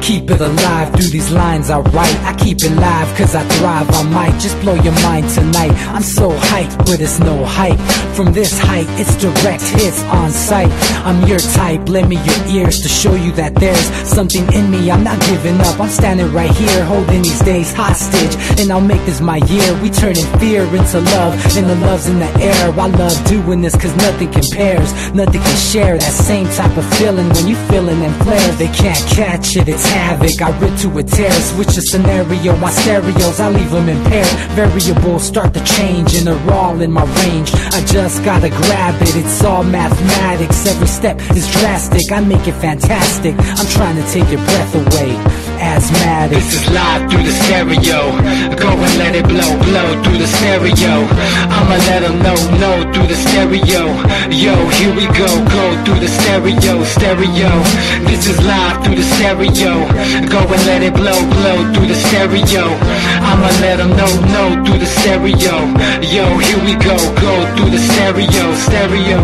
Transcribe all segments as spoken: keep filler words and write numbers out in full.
Keep it alive through these lines I write. I keep it live cause I thrive. I might just blow your mind tonight. I'm so hyped, but it's no hype. From this height, it's direct hits on sight. I'm your type, lend me your ears to show you that there's something in me. I'm not giving up, I'm standing right here, holding these days hostage. And I'll make this my year. We turning fear into love, and the love's in the air. I love doing this cause nothing compares. Nothing can share that same type of feeling when you feeling and flare. They can't catch it, it's havoc. I rip to a tear, switch the scenario. My stereos, I leave them impaired. Variables start to change and they're all in my range. I just gotta grab it, it's all mathematics. Every step is drastic, I make it fantastic. I'm trying to take your breath away. Asthmatic. This is live through the stereo. Go and let it blow, blow through the stereo. I'ma let them know, know through the stereo. Yo, here we go, go through the stereo, stereo. This is live through the stereo. Go and let it blow, blow through the stereo. I'ma let them know, know through the stereo. Yo, here we go, go through the stereo, stereo.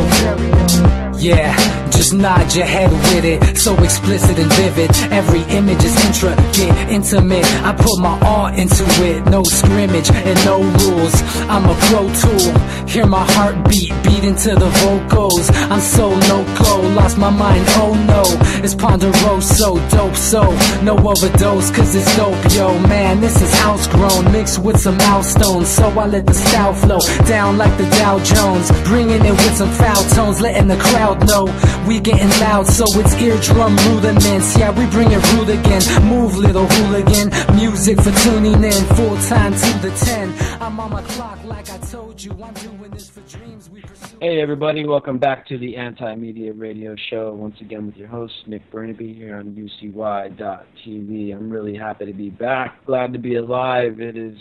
Yeah, just nod your head with it, so explicit and vivid. Every image is intricate, intimate. I put my all into it, no scrimmage and no rules. I'm a pro tool, hear my heartbeat, beat into the vocals. I'm so loco, lost my mind, oh no. It's Ponderoso, dope, so no overdose, cause it's dope, yo. Man, this is house grown, mixed with some milestones. So I let the style flow down like the Dow Jones, bringing it with some foul tones, letting the crowd know we getting loud, so it's eardrum rudiments. Yeah, we bring it rude again. Move, little hooligan. Music for tuning in, full time to the ten. I'm on my clock like I told you. I'm doing this for dreams we pursue. Hey everybody, welcome back to the Anti-Media Radio Show. Once again with your host, Nick Burnaby, here on U C Y dot T V. I'm really happy to be back. Glad to be alive. It is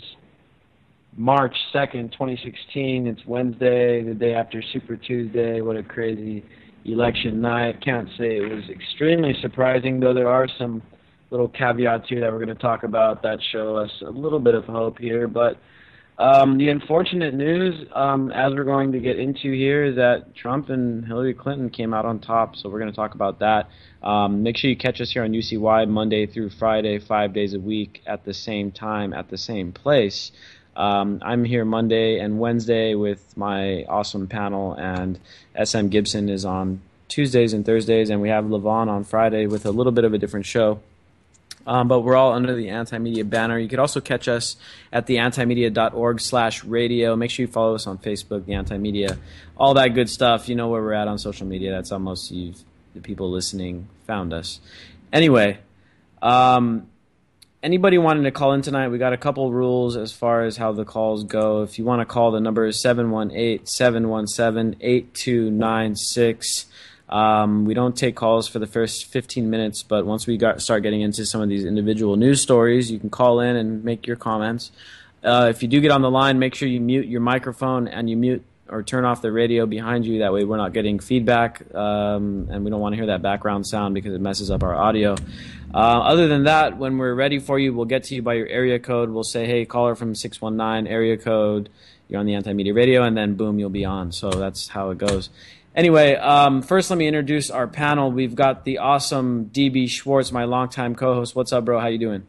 March second, twenty sixteen. It's Wednesday, the day after Super Tuesday. What a crazy election night. Can't say it was extremely surprising, though there are some little caveats here that we're going to talk about that show us a little bit of hope here. But um, the unfortunate news, um, as we're going to get into here, is that Trump and Hillary Clinton came out on top, so we're going to talk about that. Um, make sure you catch us here on U C Y Monday through Friday, five days a week at the same time, at the same place. Um, I'm here Monday and Wednesday with my awesome panel, and S M Gibson is on Tuesdays and Thursdays, and we have Levon on Friday with a little bit of a different show. Um, but we're all under the Anti-Media banner. You could also catch us at the antimedia dot org slash radio. Make sure you follow us on Facebook, the Anti-Media, all that good stuff. You know where we're at on social media. That's how most of you, the people listening, found us. Anyway, um... anybody wanting to call in tonight, we got a couple rules as far as how the calls go. If you want to call, the number is seven one eight, seven one seven, eight two nine six. Um, we don't take calls for the first fifteen minutes, but once we got, start getting into some of these individual news stories, you can call in and make your comments. Uh, if you do get on the line, make sure you mute your microphone and you mute or turn off the radio behind you. That way we're not getting feedback, um, and we don't want to hear that background sound because it messes up our audio. Uh, other than that, when we're ready for you, we'll get to you by your area code. We'll say, hey, caller from six one nine, area code, you're on the Anti-Media Radio, and then boom, you'll be on. So that's how it goes. Anyway, um, first let me introduce our panel. We've got the awesome D B Schwartz, my longtime co-host. What's up, bro? How you doing?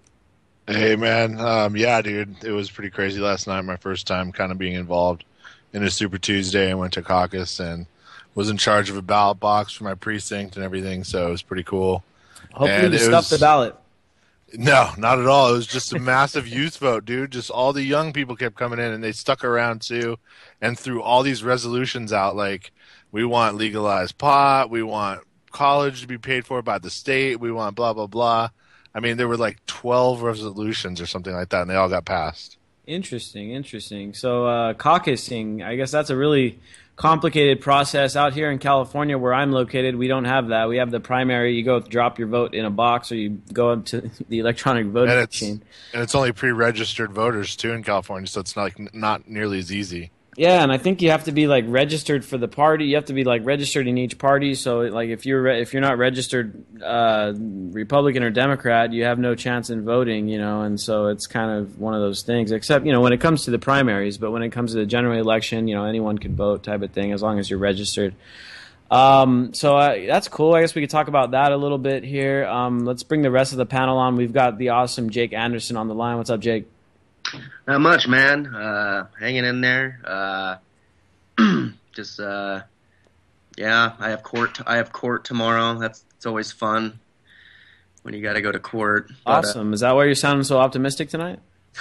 Hey, man. Um, yeah, dude, it was pretty crazy last night. My first time kind of being involved in a Super Tuesday. I went to caucus and was in charge of a ballot box for my precinct and everything, so it was pretty cool. Hopefully and you it stuffed was, the ballot. No, not at all. It was just a massive youth vote, dude. Just all the young people kept coming in, and they stuck around, too, and threw all these resolutions out, like, we want legalized pot, we want college to be paid for by the state, we want blah, blah, blah. I mean, there were like twelve resolutions or something like that, and they all got passed. Interesting, interesting. So uh, caucusing, I guess that's a really complicated process. Out here in California where I'm located, we don't have that. We have the primary. You go drop your vote in a box, or you go up to the electronic voting and it's, machine. And it's only pre-registered voters, too, in California, so it's not, like, not nearly as easy. Yeah, and I think you have to be like registered for the party. You have to be like registered in each party. So like if you're re- if you're not registered uh, Republican or Democrat, you have no chance in voting. You know, and so it's kind of one of those things. Except you know when it comes to the primaries, but when it comes to the general election, you know anyone can vote type of thing as long as you're registered. Um, so uh, that's cool. I guess we could talk about that a little bit here. Um, let's bring the rest of the panel on. We've got the awesome Jake Anderson on the line. What's up, Jake? Not much, man. Uh, hanging in there. Uh, just, uh, yeah, I have court. I have court tomorrow. That's it's always fun when you got to go to court. Awesome. But, uh, is that why you're sounding so optimistic tonight?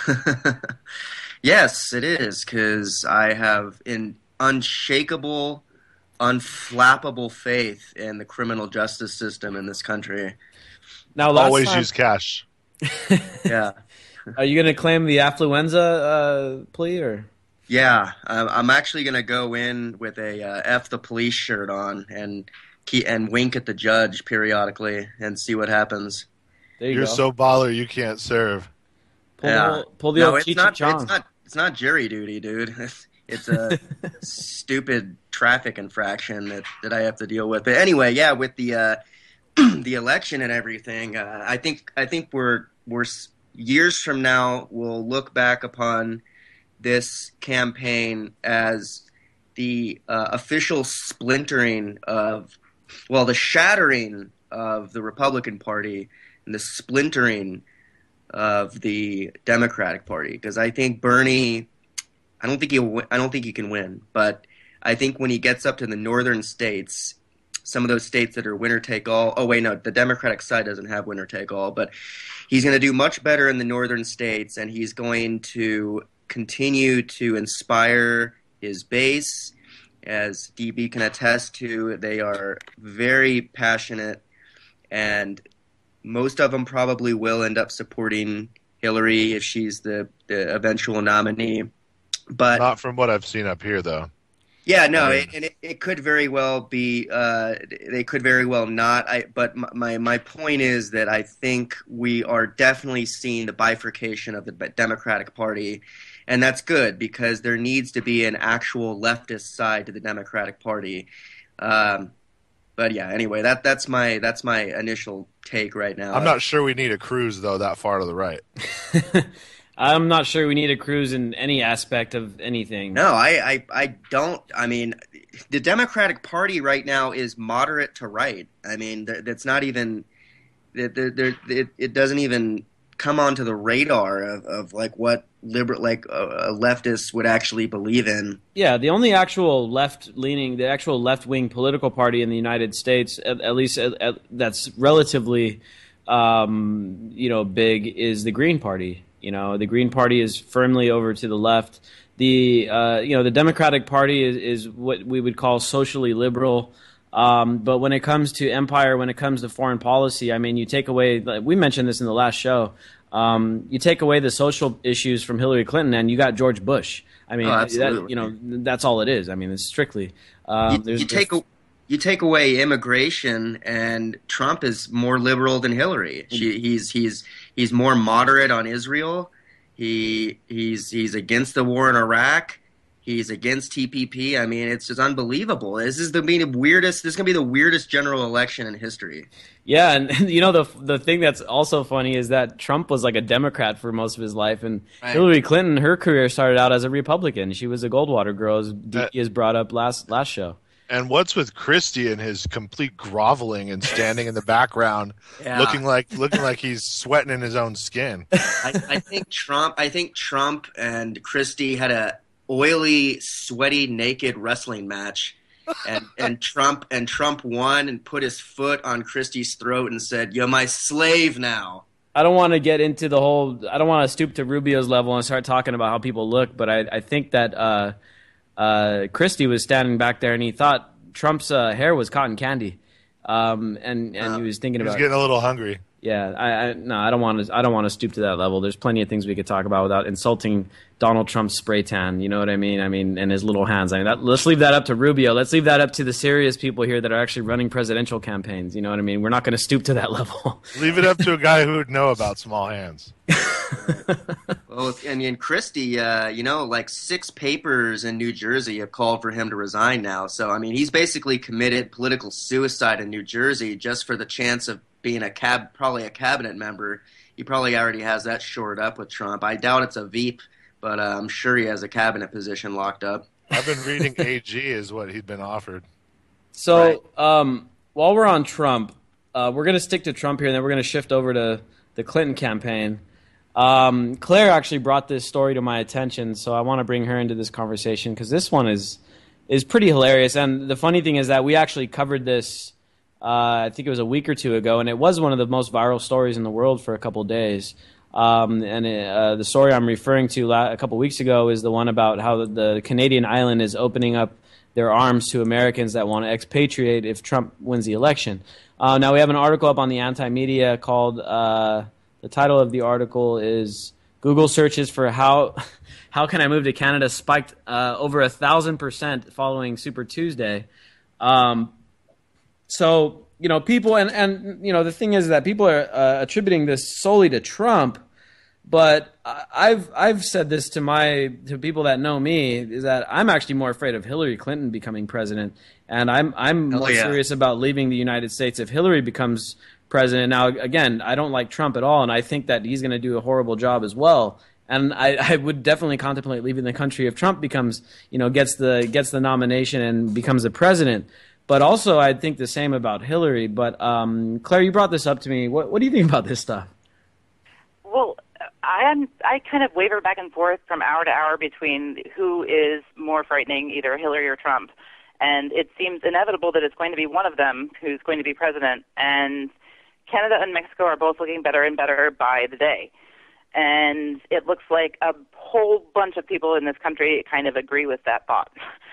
Yes, it is, because I have an unshakable, unflappable faith in the criminal justice system in this country. Now, last always time, use cash. Yeah. Are you going to claim the affluenza uh, plea, or? Yeah, I'm actually going to go in with a uh, F the police shirt on and key, and wink at the judge periodically and see what happens. There you You're go. so baller you can't serve. Pull Yeah. the, pull the no, old it's Cheech not, and Chong. it's not. It's not jury duty, dude. It's, it's a stupid traffic infraction that, that I have to deal with. But anyway, yeah, with the uh, the election and everything, uh, I think I think we're we're years from now we'll look back upon this campaign as the uh, official splintering of, well, the shattering of the Republican Party and the splintering of the Democratic Party. Because I think Bernie, I don't think he, I don't think he can win, but I think when he gets up to the northern states, some of those states that are winner take all. Oh wait, no, the Democratic side doesn't have winner take all, but he's going to do much better in the northern states, and he's going to continue to inspire his base. As D B can attest to, they are very passionate, and most of them probably will end up supporting Hillary if she's the, the eventual nominee. But Not from what I've seen up here, though. yeah, no, I mean- it, and it, it could very well be. Uh, they could very well not. I, but my my point is that I think we are definitely seeing the bifurcation of the Democratic Party, and that's good because there needs to be an actual leftist side to the Democratic Party. Um, but yeah, anyway, that that's my that's my initial take right now. I'm not sure we need a cruise, though, that far to the right. I'm not sure we need a cruise in any aspect of anything. No, I, I, I don't. I mean, the Democratic Party right now is moderate to right. I mean, th- that's not even. It, it, it doesn't even come onto the radar of, of like what liberal, like uh, leftists would actually believe in. Yeah, the only actual left-leaning, the actual left-wing political party in the United States, at, at least at, at, that's relatively, um, you know, big, is the Green Party. You know, the Green Party is firmly over to the left. The uh, you know, the Democratic Party is, is what we would call socially liberal. Um, but when it comes to empire, when it comes to foreign policy, I mean, you take away. We mentioned this in the last show. Um, you take away the social issues from Hillary Clinton, and you got George Bush. I mean, Oh, that, absolutely. you know, that's all it is. I mean, it's strictly. Um, you, there's, you take there's- a, you take away immigration, and Trump is more liberal than Hillary. She, he's he's he's more moderate on Israel. He he's he's against the war in Iraq. He's against T P P. I mean, it's just unbelievable. This is the I mean, weirdest. This is gonna be the weirdest general election in history. Yeah, and, and you know the the thing that's also funny is that Trump was like a Democrat for most of his life, and Right. Hillary Clinton, her career started out as a Republican. She was a Goldwater girl, as D That- has brought up last last show. And what's with Christie and his complete groveling and standing in the background, Yeah. looking like looking like he's sweating in his own skin? I, I think Trump. I think Trump and Christie had a oily, sweaty, naked wrestling match, and and Trump and Trump won and put his foot on Christie's throat and said, "You're my slave now." I don't want to get into the whole. I don't want to stoop to Rubio's level and start talking about how people look, but I, I think that uh, uh, Christie was standing back there and he thought Trump's uh, hair was cotton candy, um, and and he was thinking He's about. getting a little hungry. Yeah, I, I no, I don't want to. I don't want to stoop to that level. There's plenty of things we could talk about without insulting Donald Trump's spray tan. You know what I mean? I mean, and his little hands. I mean, that, let's leave that up to Rubio. Let's leave that up to the serious people here that are actually running presidential campaigns. You know what I mean? We're not going to stoop to that level. Leave it up to a guy who would know about small hands. Well, and, and Christie, uh, you know, like six papers in New Jersey have called for him to resign now. So, I mean, he's basically committed political suicide in New Jersey just for the chance of being a cab, probably a cabinet member. He probably already has that shored up with Trump. I doubt it's a Veep, but uh, I'm sure he has a cabinet position locked up. I've been reading A G is what he'd been offered. So Right. um, while we're on Trump, uh, we're going to stick to Trump here, and then we're going to shift over to the Clinton campaign. Um, Claire actually brought this story to my attention, so I want to bring her into this conversation because this one is is pretty hilarious. And the funny thing is that we actually covered this, uh, I think it was a week or two ago, and it was one of the most viral stories in the world for a couple days. Um, and it, uh, the story I'm referring to la- a couple weeks ago is the one about how the, the Canadian island is opening up their arms to Americans that want to expatriate if Trump wins the election. Uh, now we have an article up on the Anti-Media called, uh, the title of the article is Google searches for how how can I move to Canada spiked uh, over a thousand percent following Super Tuesday. Um, so, you know, people, and, and, you know, the thing is that people are uh, attributing this solely to Trump. But I've I've said this to my to people that know me is that I'm actually more afraid of Hillary Clinton becoming president, and I'm I'm Hell more yeah. serious about leaving the United States if Hillary becomes president. Now, again, I don't like Trump at all, and I think that he's going to do a horrible job as well. And I, I would definitely contemplate leaving the country if Trump becomes, you know, gets the gets the nomination and becomes the president. But also, I think the same about Hillary. But um, Claire, you brought this up to me. What what do you think about this stuff? Well, I am. I kind of waver back and forth from hour to hour between who is more frightening, either Hillary or Trump. And it seems inevitable that it's going to be one of them who's going to be president. And Canada and Mexico are both looking better and better by the day. And it looks like a whole bunch of people in this country kind of agree with that thought.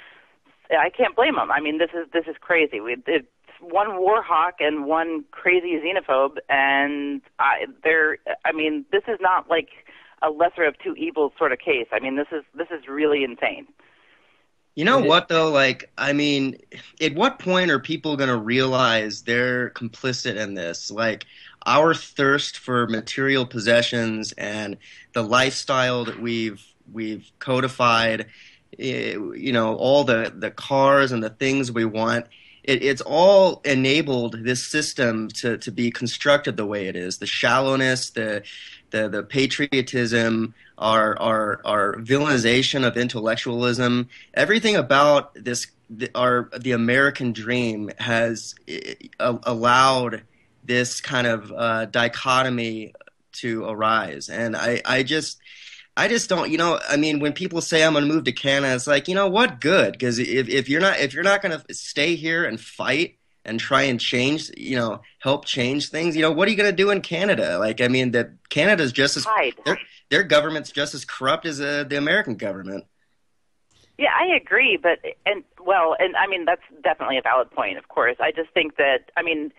I can't blame them. I mean, this is this is crazy. We, it's one war hawk and one crazy xenophobe, and I, they're. I mean, this is not like a lesser of two evils sort of case. I mean, this is this is really insane. You know what, though? Like, I mean, at what point are people going to realize they're complicit in this? Like, our thirst for material possessions and the lifestyle that we've we've codified, eh, you know, all the, the cars and the things we want, it, it's all enabled this system to, to be constructed the way it is. The shallowness, the the, the patriotism, our, our our villainization of intellectualism, everything about this, the, our the American dream has uh, allowed this kind of uh, dichotomy to arise. And I, I just I just don't, you know, I mean, when people say I'm going to move to Canada, it's like, you know what, good, because if, if you're not if you're not going to stay here and fight and try and change, you know, help change things, you know, what are you going to do in Canada? Like, I mean, that Canada's just as Hide. their, their government's just as corrupt as uh, the American government. Yeah, I agree, but and well, and I mean that's definitely a valid point. Of course, I just think that I mean,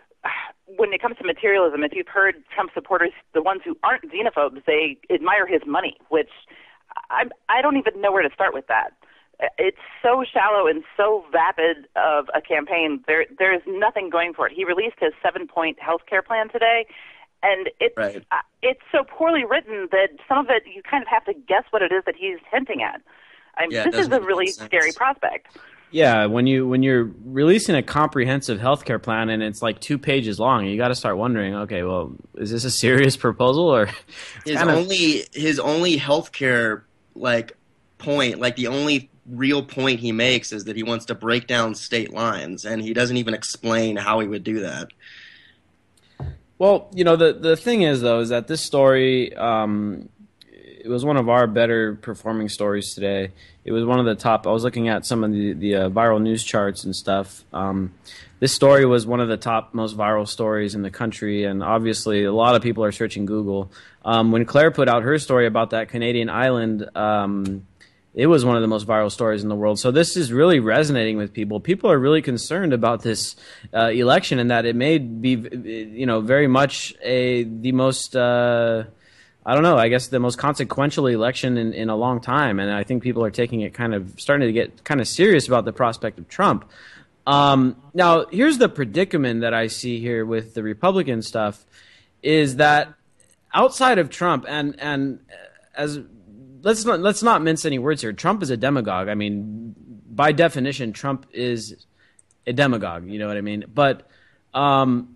when it comes to materialism, if you've heard Trump supporters, the ones who aren't xenophobes, they admire his money, which I I don't even know where to start with that. It's so shallow and so vapid of a campaign. There there is nothing going for it. He released his seven-point health care plan today, and it's Right. uh, it's so poorly written that some of it you kind of have to guess what it is that he's hinting at. I mean, Yeah, it this is doesn't a make really sense. scary prospect. Yeah, when you when you're releasing a comprehensive healthcare plan and it's like two pages long, you got to start wondering, okay, well, is this a serious proposal or His kind of- only his only healthcare like point, like the only real point he makes is that he wants to break down state lines, and he doesn't even explain how he would do that. Well, you know, the the thing is though is that this story um, it was one of our better performing stories today. It was one of the top. I was looking at some of the the uh, viral news charts and stuff. Um, this story was one of the top most viral stories in the country, and obviously a lot of people are searching Google. Um, when Claire put out her story about that Canadian island, um, it was one of the most viral stories in the world. So this is really resonating with people. People are really concerned about this uh, election, and that it may be, you know, very much a the most. Uh, I don't know, I guess the most consequential election in, in a long time. And I think people are taking it kind of, starting to get kind of serious about the prospect of Trump. Um, now, here's the predicament that I see here with the Republican stuff, is that outside of Trump, and, and as let's not, let's not mince any words here, Trump is a demagogue. I mean, by definition, Trump is a demagogue, you know what I mean? But um,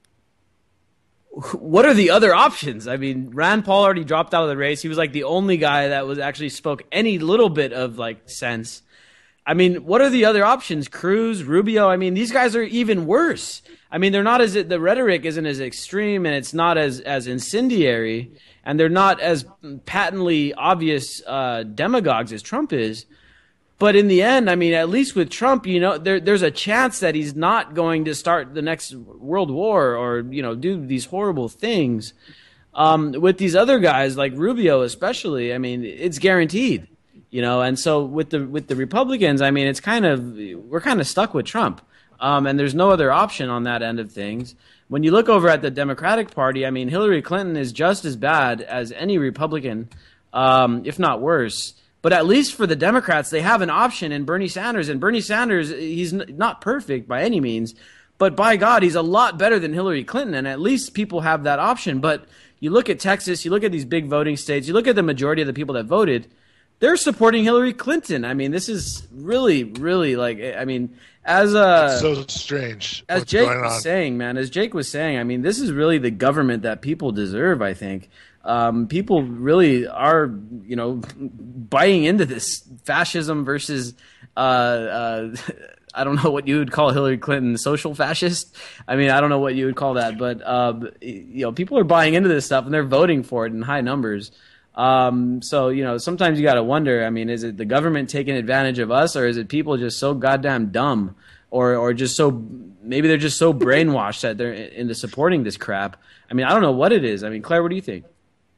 what are the other options? I mean, Rand Paul already dropped out of the race. He was like the only guy that was actually spoke any little bit of like sense. I mean, what are the other options? Cruz, Rubio. I mean, these guys are even worse. I mean, they're not as the rhetoric isn't as extreme, and it's not as as incendiary, and they're not as patently obvious uh, demagogues as Trump is. But in the end, I mean, at least with Trump, you know, there, there's a chance that he's not going to start the next world war or, you know, do these horrible things. Um, with these other guys, like Rubio especially, I mean, it's guaranteed, you know. And so with the with the Republicans, I mean, it's kind of we're kind of stuck with Trump, um, and there's no other option on that end of things. When you look over at the Democratic Party, I mean, Hillary Clinton is just as bad as any Republican, um, if not worse. But at least for the Democrats, they have an option in Bernie Sanders. And Bernie Sanders, he's n- not perfect by any means, but by God, he's a lot better than Hillary Clinton. And at least people have that option. But you look at Texas, you look at these big voting states, you look at the majority of the people that voted, they're supporting Hillary Clinton. I mean, this is really, really like, I mean, as a... It's so strange. As What's Jake going was on? saying, man, as Jake was saying, I mean, this is really the government that people deserve, I think. Um, people really are, you know, buying into this fascism versus, uh, uh, I don't know what you would call Hillary Clinton, social fascist. I mean, I don't know what you would call that, but, uh, you know, people are buying into this stuff and they're voting for it in high numbers. Um, so, you know, sometimes you got to wonder, I mean, is it the government taking advantage of us, or is it people just so goddamn dumb, or, or just so, maybe they're just so brainwashed that they're into supporting this crap? I mean, I don't know what it is. I mean, Claire, what do you think?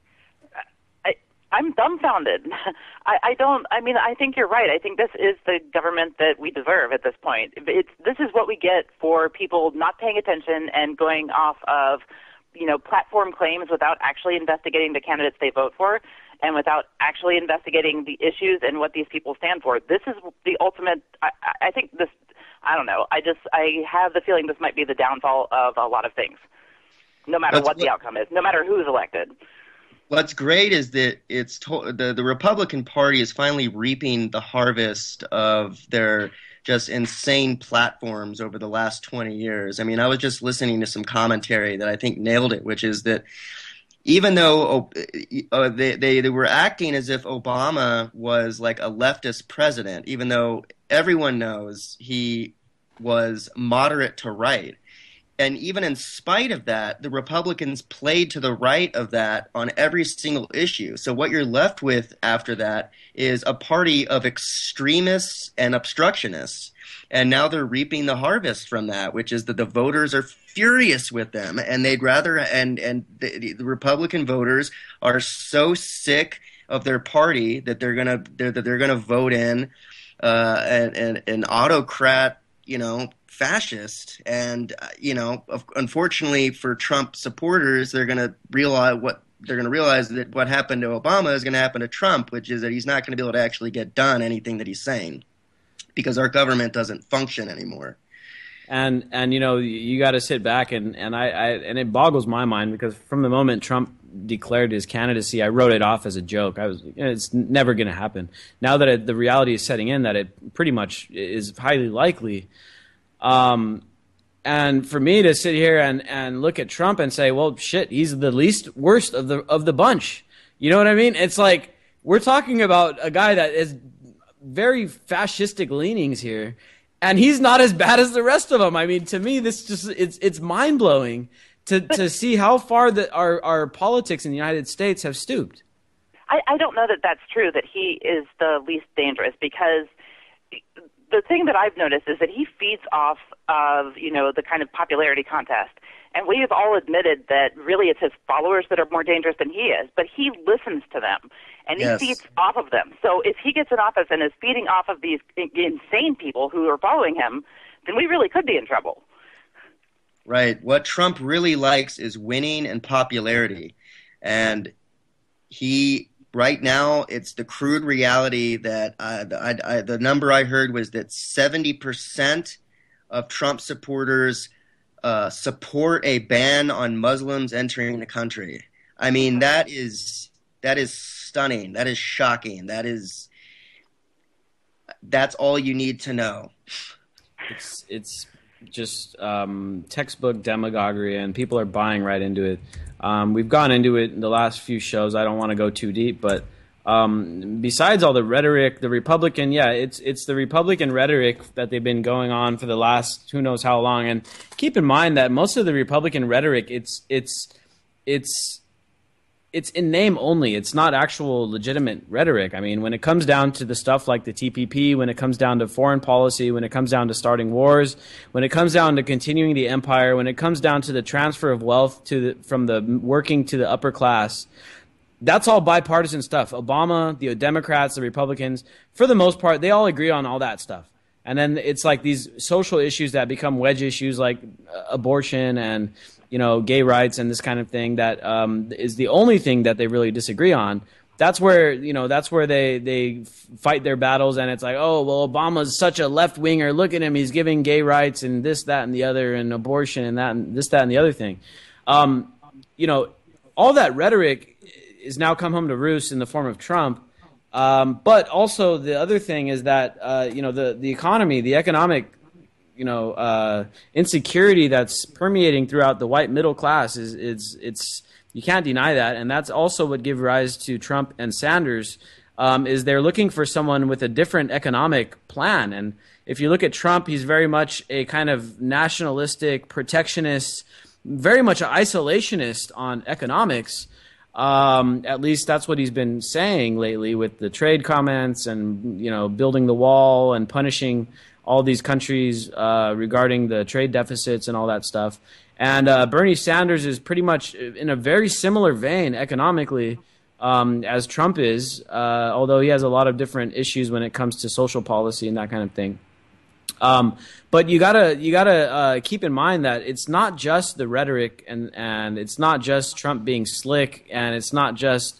I'm dumbfounded. I, I don't. I mean, I think you're right. I think this is the government that we deserve at this point. It's this is what we get for people not paying attention and going off of, you know, platform claims without actually investigating the candidates they vote for, and without actually investigating the issues and what these people stand for. This is the ultimate. I, I think this. I don't know. I just I have the feeling this might be the downfall of a lot of things, no matter That's what the what- outcome is, no matter who's elected. What's great is that it's to- the the Republican Party is finally reaping the harvest of their just insane platforms over the last twenty years. I mean, I was just listening to some commentary that I think nailed it, which is that even though uh, they, they they were acting as if Obama was like a leftist president, even though everyone knows he was moderate to right. And even in spite of that, the Republicans played to the right of that on every single issue. So what you're left with after that is a party of extremists and obstructionists. And now they're reaping the harvest from that, which is that the voters are furious with them. And they'd rather, and, and the, the Republican voters are so sick of their party that they're going to, they're, that they're going to vote in uh, an, an, an autocrat, you know, fascist. And, uh, you know, of, unfortunately for Trump supporters, they're going to realize what they're going to realize that what happened to Obama is going to happen to Trump, which is that he's not going to be able to actually get done anything that he's saying because our government doesn't function anymore. And, and you know, you got to sit back and, and I, I and it boggles my mind because from the moment Trump declared his candidacy, I wrote it off as a joke. I was, it's never going to happen. Now that it, the reality is setting in that it pretty much is highly likely. Um, and for me to sit here and, and look at Trump and say, well, shit, he's the least worst of the of the bunch. You know what I mean? It's like we're talking about a guy that is very fascistic leanings here, and he's not as bad as the rest of them. I mean, to me, this just it's it's mind blowing to to see how far that our our politics in the United States have stooped. I, I don't know that that's true, that he is the least dangerous, because the thing that I've noticed is that he feeds off of, you know, the kind of popularity contest. And we've all admitted that really it's his followers that are more dangerous than he is, but he listens to them and he Yes. feeds off of them. So if he gets in office and is feeding off of these insane people who are following him, then we really could be in trouble. Right. What Trump really likes is winning and popularity. And he, right now, it's the crude reality that uh, the, I, I, the number I heard was that seventy percent of Trump supporters uh, support a ban on Muslims entering the country. I mean, that is that is stunning. That is shocking. That is that's all you need to know. It's it's just um, textbook demagoguery, and people are buying right into it. Um, we've gone into it in the last few shows. I don't want to go too deep, but Um, besides all the rhetoric, the Republican, yeah, it's it's the Republican rhetoric that they've been going on for the last who knows how long. And keep in mind that most of the Republican rhetoric, it's it's it's it's in name only. It's not actual legitimate rhetoric. I mean, when it comes down to the stuff like the T P P, when it comes down to foreign policy, when it comes down to starting wars, when it comes down to continuing the empire, when it comes down to the transfer of wealth to the, from the working to the upper class. That's all bipartisan stuff. Obama, the Democrats, the Republicans, for the most part, they all agree on all that stuff. And then it's like these social issues that become wedge issues like abortion and, you know, gay rights and this kind of thing that um, is the only thing that they really disagree on. That's where, you know, that's where they, they fight their battles. And it's like, oh, well, Obama's such a left winger. Look at him. He's giving gay rights and this, that, and the other, and abortion and that, and this, that, and the other thing. Um, you know, all that rhetoric is now come home to roost in the form of Trump. Um, but also the other thing is that, uh, you know, the, the economy, the economic, you know, uh, insecurity that's permeating throughout the white middle class is, is it's, you can't deny that. And that's also what gave rise to Trump and Sanders, um, is they're looking for someone with a different economic plan. And if you look at Trump, he's very much a kind of nationalistic, protectionist, very much an isolationist on economics. Um, at least that's what he's been saying lately with the trade comments and, you know, building the wall and punishing all these countries uh, regarding the trade deficits and all that stuff. And uh, Bernie Sanders is pretty much in a very similar vein economically um, as Trump is, uh, although he has a lot of different issues when it comes to social policy and that kind of thing. Um, but you gotta you gotta uh, keep in mind that it's not just the rhetoric and and it's not just Trump being slick and it's not just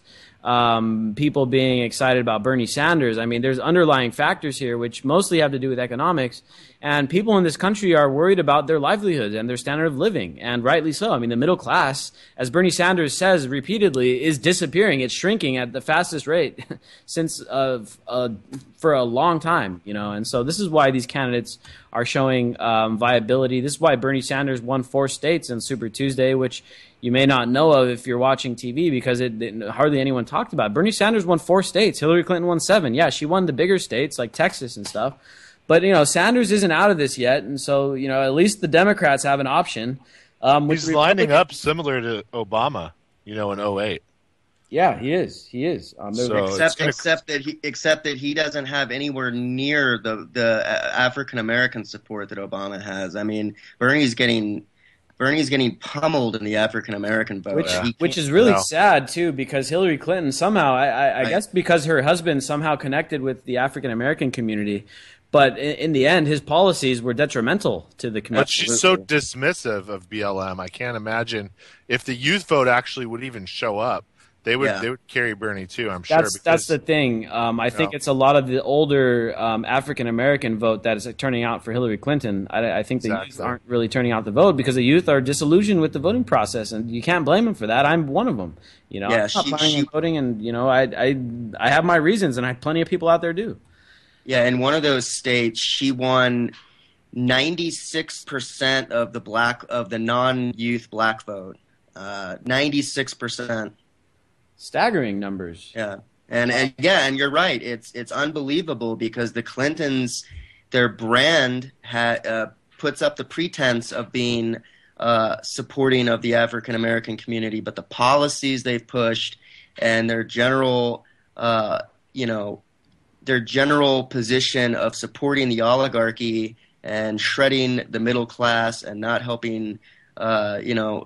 um, people being excited about Bernie Sanders. I mean, there's underlying factors here which mostly have to do with economics, and people in this country are worried about their livelihoods and their standard of living, and rightly so. I mean, the middle class, as Bernie Sanders says repeatedly, is disappearing. It's shrinking at the fastest rate since uh, uh, for a long time, you know. And so this is why these candidates are showing um, viability. This is why Bernie Sanders won four states in Super Tuesday, which you may not know of if you're watching T V because it, it hardly anyone talked about. Bernie Sanders won four states. Hillary Clinton won seven. Yeah, she won the bigger states like Texas and stuff. But, you know, Sanders isn't out of this yet. And so, you know, at least the Democrats have an option. Um, He's lining up similar to Obama, you know, in oh eight. Yeah, he is. He is. Um, so except gonna... except that he except that he doesn't have anywhere near the the African American support that Obama has. I mean, Bernie's getting Bernie's getting pummeled in the African American vote, which, which is really no. sad too, because Hillary Clinton somehow, I, I, I right. guess, because her husband somehow connected with the African American community. But in, in the end, his policies were detrimental to the community. But she's so dismissive of B L M. I can't imagine if the youth vote actually would even show up. They would. Yeah. They would carry Bernie too. I'm sure. That's because, that's the thing. Um, I think know. it's a lot of the older um, African American vote that is turning out for Hillary Clinton. I, I think the exactly. youth aren't really turning out the vote because the youth are disillusioned with the voting process, and you can't blame them for that. I'm one of them. You know, yeah, I'm not she, planning she, on voting, and you know, I I I have my reasons, and I plenty of people out there do. Yeah, in one of those states, she won ninety-six percent of the black of the non-youth black vote. Uh, ninety-six percent. Staggering numbers. Yeah, and, and yeah, and you're right. It's it's unbelievable because the Clintons, their brand ha, uh, puts up the pretense of being uh, supporting of the African American community, but the policies they've pushed and their general, uh, you know, their general position of supporting the oligarchy and shredding the middle class and not helping, uh, you know.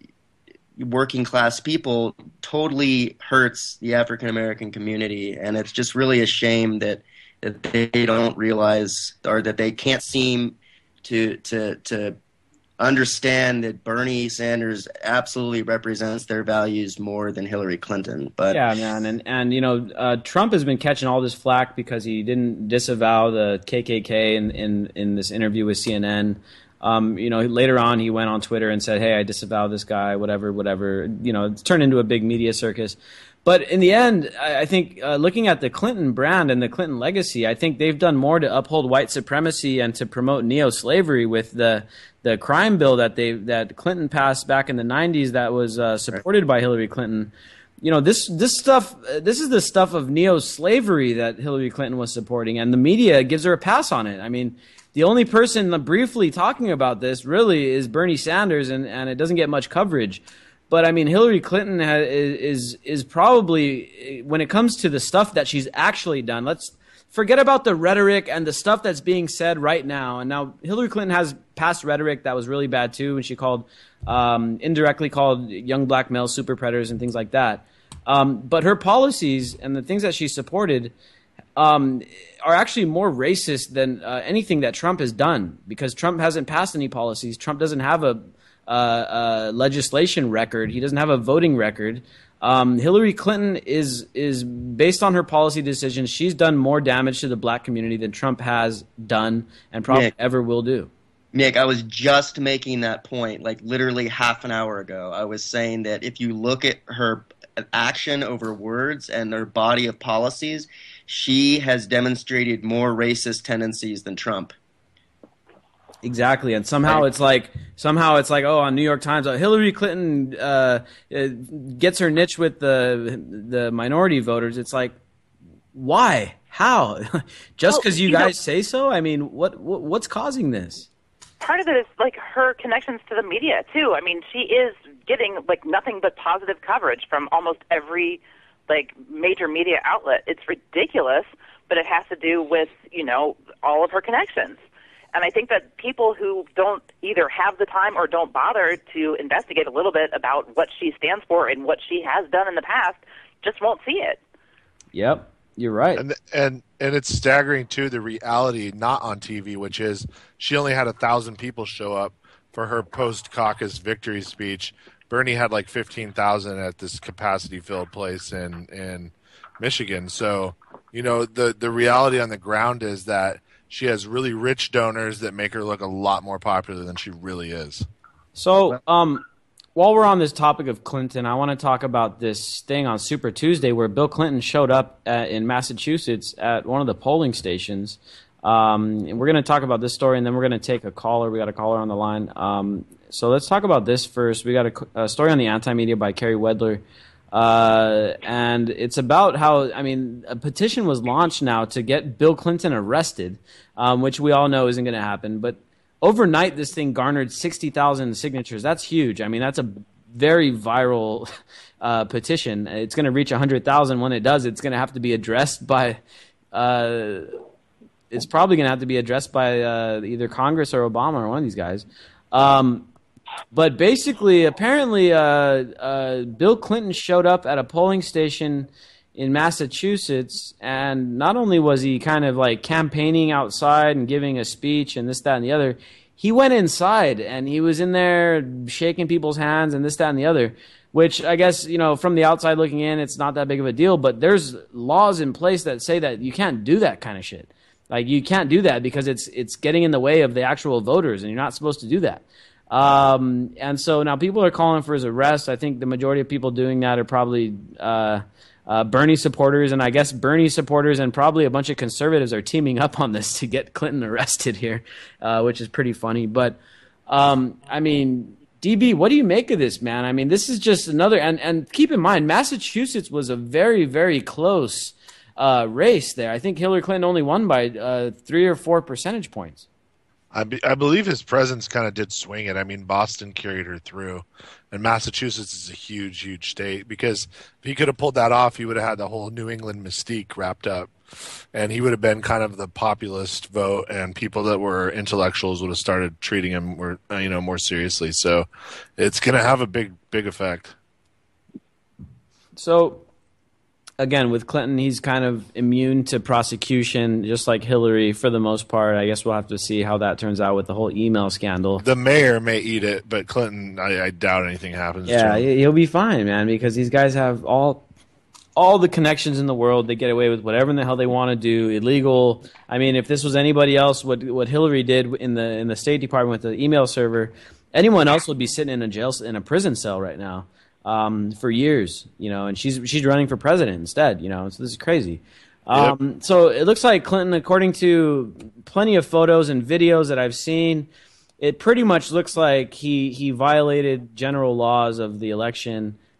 working class people totally hurts the African American community, and it's just really a shame that that they don't realize or that they can't seem to to to understand that Bernie Sanders absolutely represents their values more than Hillary Clinton. But yeah, man, and and you know uh, Trump has been catching all this flack because he didn't disavow the K K K in in, in this interview with C N N. Um, you know, later on he went on Twitter and said, hey, I disavow this guy, whatever, whatever. You know, it's turned into a big media circus. But in the end, I, I think uh, looking at the Clinton brand and the Clinton legacy, I think they've done more to uphold white supremacy and to promote neo-slavery with the the crime bill that they that Clinton passed back in the nineties that was uh, supported by Hillary Clinton. you know, this this stuff. This is the stuff of neo-slavery that Hillary Clinton was supporting, and the media gives her a pass on it. I mean, the only person briefly talking about this really is Bernie Sanders, and, and it doesn't get much coverage. But I mean, Hillary Clinton has, is is probably, when it comes to the stuff that she's actually done. Let's forget about the rhetoric and the stuff that's being said right now. And now Hillary Clinton has past rhetoric that was really bad too, when she called um, indirectly called young black males super predators and things like that. Um, but her policies and the things that she supported um, are actually more racist than uh, anything that Trump has done, because Trump hasn't passed any policies. Trump doesn't have a, uh, a legislation record. He doesn't have a voting record. Um, Hillary Clinton is is based on her policy decisions. She's done more damage to the black community than Trump has done and probably Nick, ever will do. Nick, I was just making that point like literally half an hour ago. I was saying that if you look at her action over words and her body of policies, she has demonstrated more racist tendencies than Trump. Exactly, and somehow it's like somehow it's like oh, on New York Times, oh, Hillary Clinton uh, gets her niche with the the minority voters. It's like, why? How? Just because well, you, you guys know, say so? I mean, what, what what's causing this? Part of it is like her connections to the media too. I mean, she is getting like nothing but positive coverage from almost every like major media outlet. It's ridiculous, but it has to do with, you know, all of her connections. And I think that people who don't either have the time or don't bother to investigate a little bit about what she stands for and what she has done in the past just won't see it. Yep, you're right. And and and it's staggering too, the reality not on T V, which is she only had a thousand people show up for her post-caucus victory speech. Bernie had like fifteen thousand at this capacity-filled place in in Michigan. So, you know, the the reality on the ground is that she has really rich donors that make her look a lot more popular than she really is. So, um, while we're on this topic of Clinton, I want to talk about this thing on Super Tuesday where Bill Clinton showed up at, in Massachusetts at one of the polling stations. Um, and we're going to talk about this story, and then we're going to take a caller. We got a caller on the line. Um, so let's talk about this first. We got a, a story on the Anti-Media by Kerry Wedler. Uh, and it's about how, I mean, a petition was launched now to get Bill Clinton arrested, um, which we all know isn't going to happen. But overnight, this thing garnered sixty thousand signatures. That's huge. I mean, that's a very viral uh, petition. It's going to reach one hundred thousand. When it does, it's going to have to be addressed by, uh, it's probably going to have to be addressed by uh, either Congress or Obama or one of these guys. Um, But basically, apparently, uh, uh, Bill Clinton showed up at a polling station in Massachusetts, and not only was he kind of like campaigning outside and giving a speech and this, that, and the other, he went inside and he was in there shaking people's hands and this, that, and the other, which I guess, you know, from the outside looking in, it's not that big of a deal, but there's laws in place that say that you can't do that kind of shit. Like, you can't do that because it's it's getting in the way of the actual voters, and you're not supposed to do that. Um, and so now people are calling for his arrest. I think the majority of people doing that are probably uh, uh, Bernie supporters, and I guess Bernie supporters and probably a bunch of conservatives are teaming up on this to get Clinton arrested here, uh, which is pretty funny. But, um, I mean, D B, what do you make of this, man? I mean, this is just another, and, and keep in mind, Massachusetts was a very, very close uh, race there. I think Hillary Clinton only won by uh, three or four percentage points. I, be, I believe his presence kind of did swing it. I mean, Boston carried her through, and Massachusetts is a huge, huge state, because if he could have pulled that off, he would have had the whole New England mystique wrapped up, and he would have been kind of the populist vote, and people that were intellectuals would have started treating him more, you know, more seriously. So it's going to have a big, big effect. So, again, with Clinton, he's kind of immune to prosecution, just like Hillary for the most part. I guess we'll have to see how that turns out with the whole email scandal. The mayor may eat it, but Clinton, I, I doubt anything happens yeah, to him. He'll be fine, man, because these guys have all all the connections in the world. They get away with whatever in the hell they want to do, illegal. I mean, if this was anybody else, what what Hillary did in the in the State Department with the email server, anyone else would be sitting in a jail in a prison cell right now. Um, for years, you know, and she's she's running for president instead, you know, so this is crazy. Um, yep. So it looks like Clinton, according to plenty of photos and videos that I've seen, it pretty much looks like he he violated general laws of the election.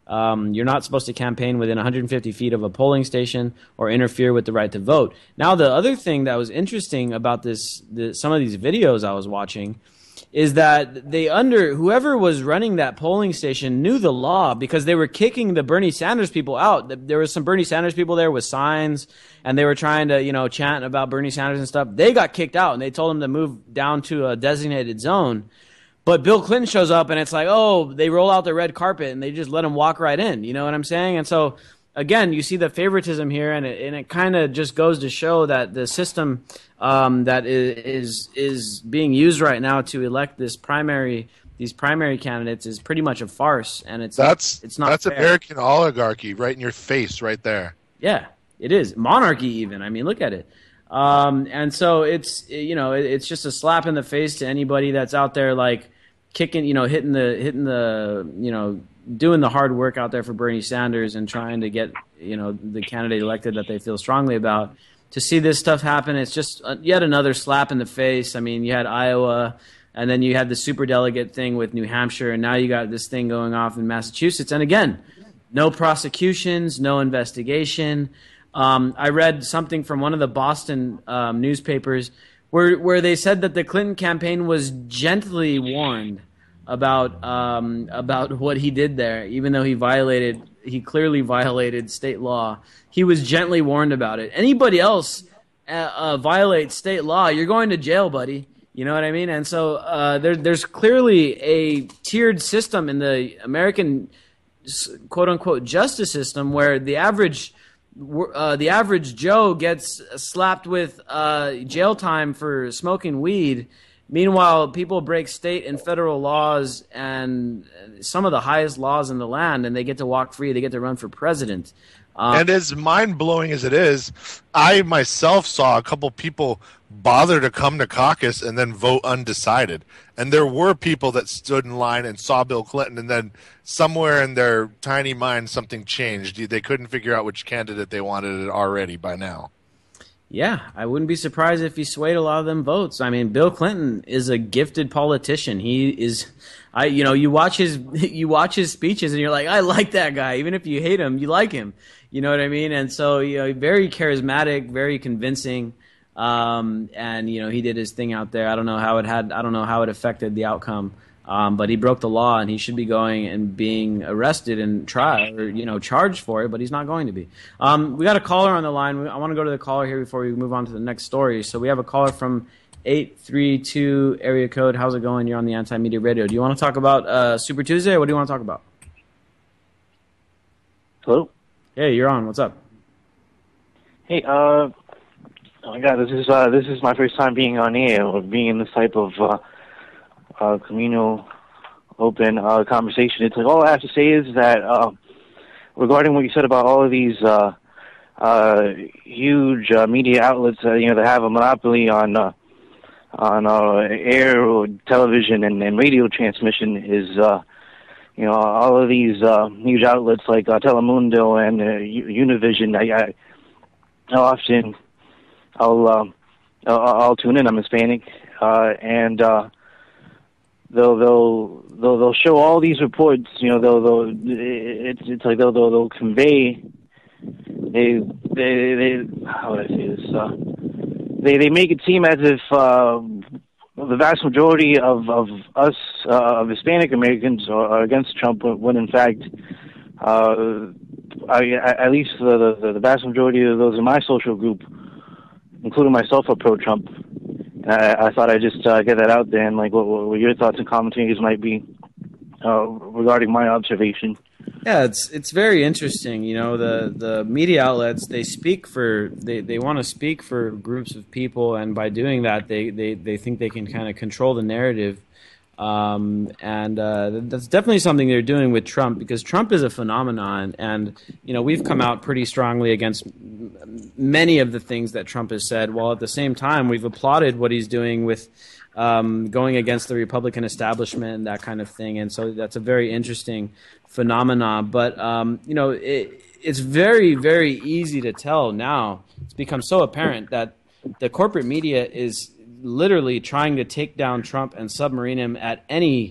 Um, you're not supposed to campaign within one hundred fifty feet of a polling station or interfere with the right to vote. Now, the other thing that was interesting about this, the, some of these videos I was watching, is that they under whoever was running that polling station knew the law because they were kicking the Bernie Sanders people out. There was some Bernie Sanders people there with signs, and they were trying to, you know, chant about Bernie Sanders and stuff. They got kicked out, and they told them to move down to a designated zone. But Bill Clinton shows up, and it's like, oh, they roll out the red carpet, and they just let him walk right in. You know what I'm saying? And so, again, you see the favoritism here, and it, and it kind of just goes to show that the system um, that is, is is being used right now to elect this primary these primary candidates is pretty much a farce, and it's that's it's not that's fair. American oligarchy right in your face, right there. Yeah, it is monarchy. Even I mean, look at it. Um, and so it's you know it, it's just a slap in the face to anybody that's out there like kicking you know hitting the hitting the you know. doing the hard work out there for Bernie Sanders and trying to get, you know, the candidate elected that they feel strongly about. To see this stuff happen, it's just yet another slap in the face. I mean, you had Iowa, and then you had the superdelegate thing with New Hampshire, and now you got this thing going off in Massachusetts. And again, no prosecutions, no investigation. Um, I read something from one of the Boston um, newspapers where where they said that the Clinton campaign was gently warned about um, about what he did there, even though he violated, he clearly violated state law. He was gently warned about it. Anybody else uh, uh, violates state law, you're going to jail, buddy. You know what I mean? And so uh, there, there's clearly a tiered system in the American quote unquote justice system where the average uh, the average Joe gets slapped with uh, jail time for smoking weed. Meanwhile, people break state and federal laws and some of the highest laws in the land, and they get to walk free. They get to run for president. Um, and as mind-blowing as it is, I myself saw a couple people bother to come to caucus and then vote undecided. And there were people that stood in line and saw Bill Clinton, and then somewhere in their tiny mind something changed. They couldn't figure out which candidate they wanted already by now. Yeah, I wouldn't be surprised if he swayed a lot of them votes. I mean, Bill Clinton is a gifted politician. He is, I you know, you watch his you watch his speeches and you're like, I like that guy. Even if you hate him, you like him. You know what I mean? And so, you know, very charismatic, very convincing. Um, and you know, he did his thing out there. I don't know how it had. I don't know how it affected the outcome. Um, but he broke the law, and he should be going and being arrested and tried, or you know, charged for it. But he's not going to be. Um, we got a caller on the line. I want to go to the caller here before we move on to the next story. So we have a caller from eight three two area code. How's it going? You're on the Anti-Media Radio. Do you want to talk about uh, Super Tuesday, or what do you want to talk about? Hello. Hey, you're on. What's up? Hey, uh, oh my God, this is uh, this is my first time being on air or being in this type of. Uh, Uh, communal, open uh, conversation. It's like all I have to say is that uh, regarding what you said about all of these uh, uh, huge uh, media outlets, uh, you know, that have a monopoly on uh, on uh, air or television and, and radio transmission, is uh, you know, all of these uh, huge outlets like uh, Telemundo and uh, Univision. I, I, I often I'll, uh, I'll I'll tune in. I'm Hispanic, uh, and uh, They'll they'll they'll they'll show all these reports. You know, they'll they'll it's it's like they'll they'll, they'll convey. They they they how would I say this? Uh, they they make it seem as if uh, the vast majority of of us uh, of Hispanic Americans are, are against Trump, when in fact, uh, I, at least the, the the vast majority of those in my social group, including myself, are pro-Trump. I, I thought I'd just uh, get that out there, and like what, what your thoughts and commentaries might be uh, regarding my observation. Yeah, it's it's very interesting. You know, the, the media outlets, they speak for they, they want to speak for groups of people, and by doing that, they, they, they think they can kind of control the narrative. Um, and uh, that's definitely something they're doing with Trump, because Trump is a phenomenon, and you know, we've come out pretty strongly against many of the things that Trump has said, while at the same time we've applauded what he's doing with um, going against the Republican establishment and that kind of thing. And so that's a very interesting phenomenon. But um, you know, it, it's very, very easy to tell now. It's become so apparent that the corporate media is literally trying to take down Trump and submarine him at any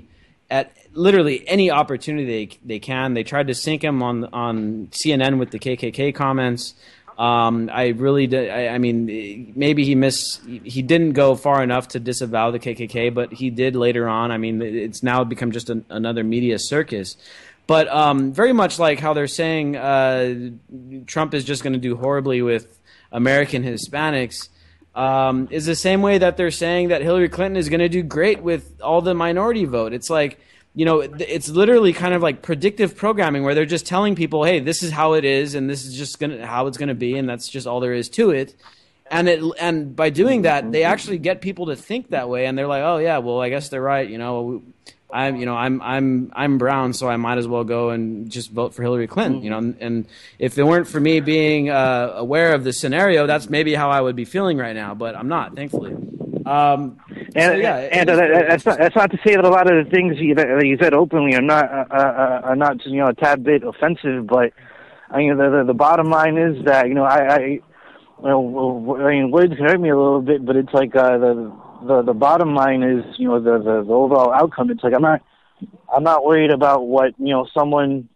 at literally any opportunity they they can. They tried to sink him on on C N N with the K K K comments. Um, I really did. I, I mean, maybe he miss. He didn't go far enough to disavow the K K K, but he did later on. I mean, it's now become just an, another media circus. But um, very much like how they're saying uh, Trump is just going to do horribly with American Hispanics, um, is the same way that they're saying that Hillary Clinton is going to do great with all the minority vote. It's like, you know, it's literally kind of like predictive programming where they're just telling people, hey, this is how it is, and this is just gonna how it's going to be, and that's just all there is to it. And it and by doing that, they actually get people to think that way, and they're like, oh yeah, well, I guess they're right. You know, I'm you know I'm I'm I'm brown, so I might as well go and just vote for Hillary Clinton. You know, and, and if it weren't for me being uh, aware of the scenario, that's maybe how I would be feeling right now. But I'm not, thankfully. Um, and so, yeah, and uh, that's not that's not to say that a lot of the things you, that you said openly are not uh, uh, are not you know a tad bit offensive. But I mean the the, the bottom line is that you know I, I you know I mean words can hurt me a little bit, but it's like uh, the the the bottom line is you know the, the the overall outcome. It's like I'm not I'm not worried about what you know someone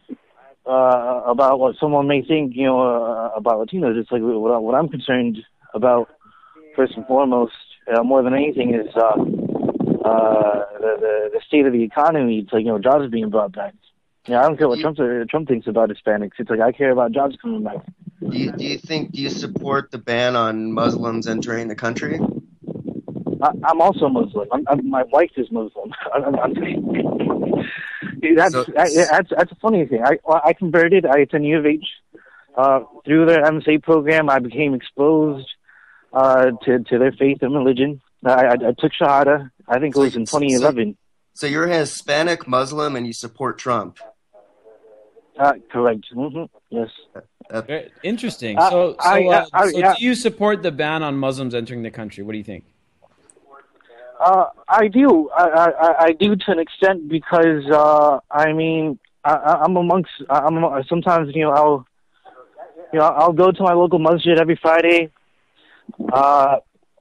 uh, about what someone may think you know uh, about Latinos. It's like what, what I'm concerned about first and foremost. Uh, more than anything is uh, uh, the, the the state of the economy. It's like, you know, jobs being brought back. Yeah, I don't care what Trump Trump thinks about Hispanics. It's like I care about jobs coming back. Do you, do you think, do you support the ban on Muslims entering the country? I, I'm also Muslim. I'm, I'm, my wife is Muslim. I'm, I'm, that's, So- I, that's that's a funny thing. I I converted. I attend U of H. Uh, through their M S A program, I became exposed uh, to to their faith and religion. I, I, I took Shahada. I think it was in twenty eleven. So you're a Hispanic Muslim and you support Trump. Uh, correct. Mm-hmm. Yes. Very interesting. Uh, So, so, I- uh, I- so I- do you support the ban on Muslims entering the country? What do you think? Uh, I do. I, I, I do to an extent because uh, I mean I, I'm amongst. I'm among- sometimes you know I'll you know I'll go to my local masjid every Friday. Uh,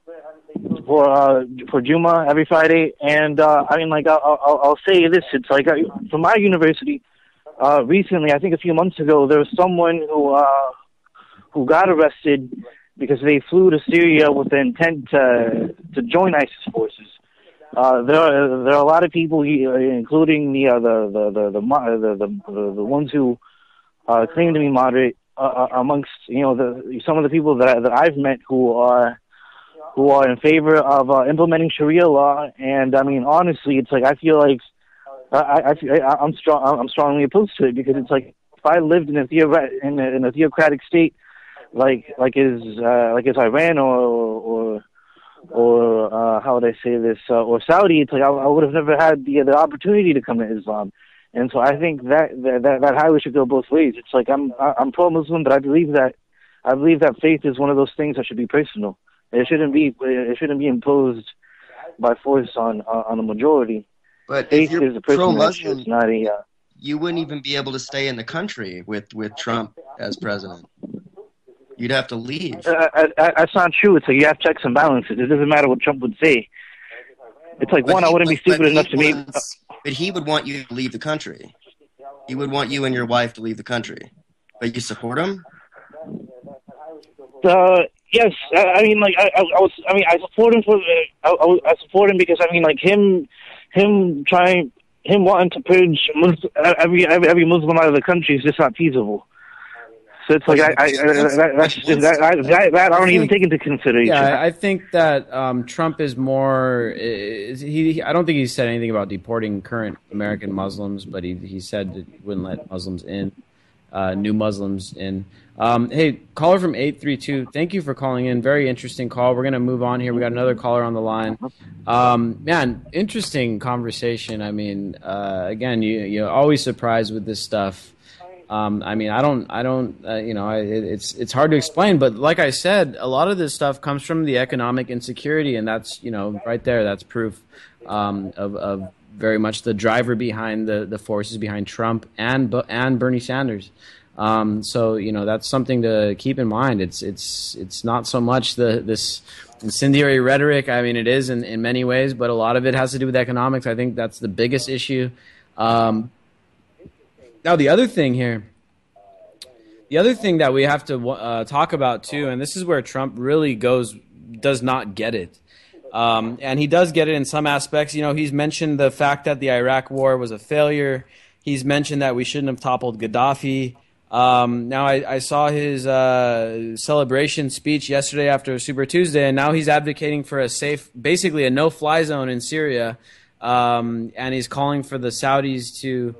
for uh, for Juma every Friday, and uh, I mean, like I'll, I'll, I'll say this: it's like I, from my university. Uh, recently, I think a few months ago, there was someone who uh, who got arrested because they flew to Syria with the intent to to join ISIS forces. Uh, there are there are a lot of people, including the uh, the, the, the, the the the the the ones who uh, claim to be moderate, uh, amongst you know the some of the people that I, that I've met who are. who are in favor of uh, implementing Sharia law, and I mean, honestly, it's like I feel like I, I, I I'm strong. I'm strongly opposed to it because it's like if I lived in a theocrat in a, in a theocratic state, like like is uh, like is Iran or or or uh, how would I say this uh, or Saudi, it's like I, I would have never had the the opportunity to come to Islam, and so I think that that that highway should go both ways. It's like I'm I'm pro-Muslim, but I believe that I believe that faith is one of those things that should be personal. It shouldn't be. It shouldn't be imposed by force on on a majority. But Faith if you're is a personal issue. pro-Muslim, It's not a. Uh, you wouldn't even be able to stay in the country with, with Trump as president. You'd have to leave. uh, uh, that's not true. It's like you have checks and balances. It doesn't matter what Trump would say. It's like But one, he- I wouldn't be but- stupid but enough he to me. wants- But he would want you to leave the country. He would want you and your wife to leave the country. But you support him? Uh, yes, I, I mean, like I, I, I was. I mean, I support him for. I, I, I support him because I mean, like him, him trying, him wanting to purge Muslim, every, every every Muslim out of the country is just not feasible. So it's like I, I, I that, that's just, that, I, that, that I don't even take into consideration. Yeah, I I think that um, Trump is more. Is, he, I don't think he said anything about deporting current American Muslims, but he he said that he wouldn't let Muslims in, uh, new Muslims in. Um, hey, caller from eight three two, thank you for calling in. Very interesting call. We're going to move on here. We got another caller on the line. Um, man, interesting conversation. I mean, uh, again, you, you're always surprised with this stuff. Um, I mean, I don't, I don't, uh, you know, I, it, it's it's hard to explain. But like I said, a lot of this stuff comes from the economic insecurity, and that's, you know, right there. That's proof um, of, of very much the driver behind the, the forces behind Trump and and Bernie Sanders. Um, so you know that's something to keep in mind. It's it's it's not so much the this incendiary rhetoric. I mean, it is in, in many ways, but a lot of it has to do with economics. I think that's the biggest issue. Um, now, the other thing here, the other thing that we have to uh, talk about too, and this is where Trump really goes does not get it. Um, and he does get it in some aspects. You know, he's mentioned the fact that the Iraq war was a failure. He's mentioned that we shouldn't have toppled Gaddafi. Um, now, I, I saw his uh, celebration speech yesterday after Super Tuesday, and now he's advocating for a safe, basically a no-fly zone in Syria, um, and he's calling for the Saudis to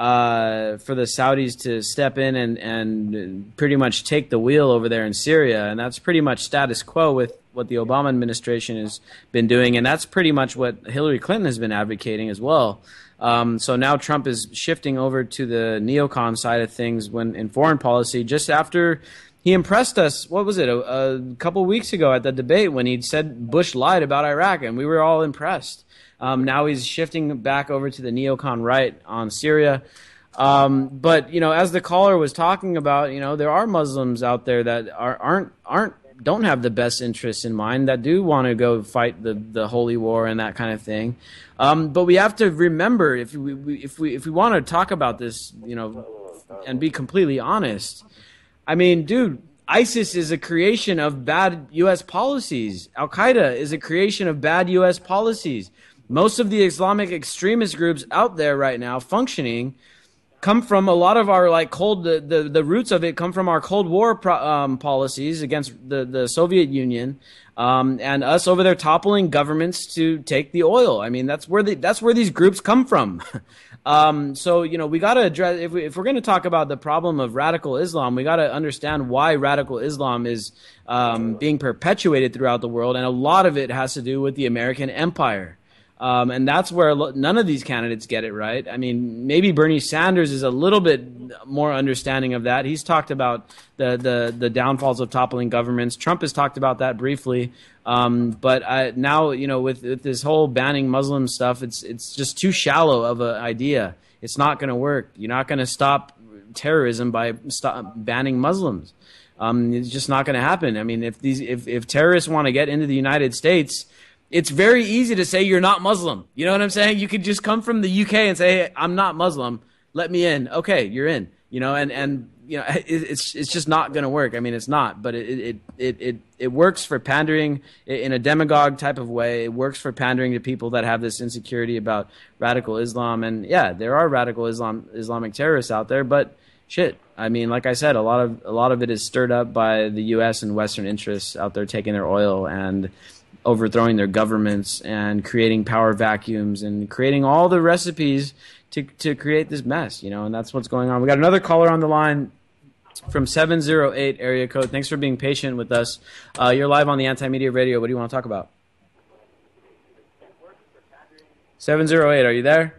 uh, for the Saudis to step in and, and pretty much take the wheel over there in Syria, and that's pretty much status quo with what the Obama administration has been doing, and that's pretty much what Hillary Clinton has been advocating as well. Um, so now Trump is shifting over to the neocon side of things when in foreign policy, just after he impressed us, what was it, a, a couple weeks ago at the debate when he said Bush lied about Iraq, and we were all impressed. Um, now he's shifting back over to the neocon right on Syria. Um, but, you know, as the caller was talking about, you know, there are Muslims out there that are, aren't aren't don't have the best interests in mind, that do want to go fight the, the holy war and that kind of thing. Um, but we have to remember, if we, we if we if we want to talk about this, you know, and be completely honest, I mean, dude, ISIS is a creation of bad U S policies. Al-Qaeda is a creation of bad U S policies. Most of the Islamic extremist groups out there right now functioning come from a lot of our like cold the, the, the roots of it come from our Cold War pro, um, policies against the, the Soviet Union, um, and us over there toppling governments to take the oil. I mean, that's where the, that's where these groups come from. um, so you know we got to address if, we, if we're going to talk about the problem of radical Islam, we got to understand why radical Islam is um, being perpetuated throughout the world, and a lot of it has to do with the American empire. Um, and that's where lo- none of these candidates get it right. I mean, maybe Bernie Sanders is a little bit more understanding of that. He's talked about the the, the downfalls of toppling governments. Trump has talked about that briefly. Um, but I, now, you know, with, with this whole banning Muslim stuff, it's it's just too shallow of an idea. It's not going to work. You're not going to stop terrorism by stop banning Muslims. Um, it's just not going to happen. I mean, if these if, if terrorists want to get into the United States, it's very easy to say you're not Muslim. You know what I'm saying? You could just come from the U K and say, hey, I'm not Muslim. Let me in. Okay, you're in. You know, and, and you know, it, it's it's just not going to work. I mean, it's not, but it it, it it it works for pandering in a demagogue type of way. It works for pandering to people that have this insecurity about radical Islam. And yeah, there are radical Islam Islamic terrorists out there, but shit. I mean, like I said, a lot of a lot of it is stirred up by the U S and Western interests out there taking their oil and overthrowing their governments and creating power vacuums and creating all the recipes to to create this mess, you know, and that's what's going on. We got another caller on the line from seven zero eight area code. Thanks for being patient with us. Uh, you're live on the Anti-Media Radio. What do you want to talk about? seven zero eight, are you there?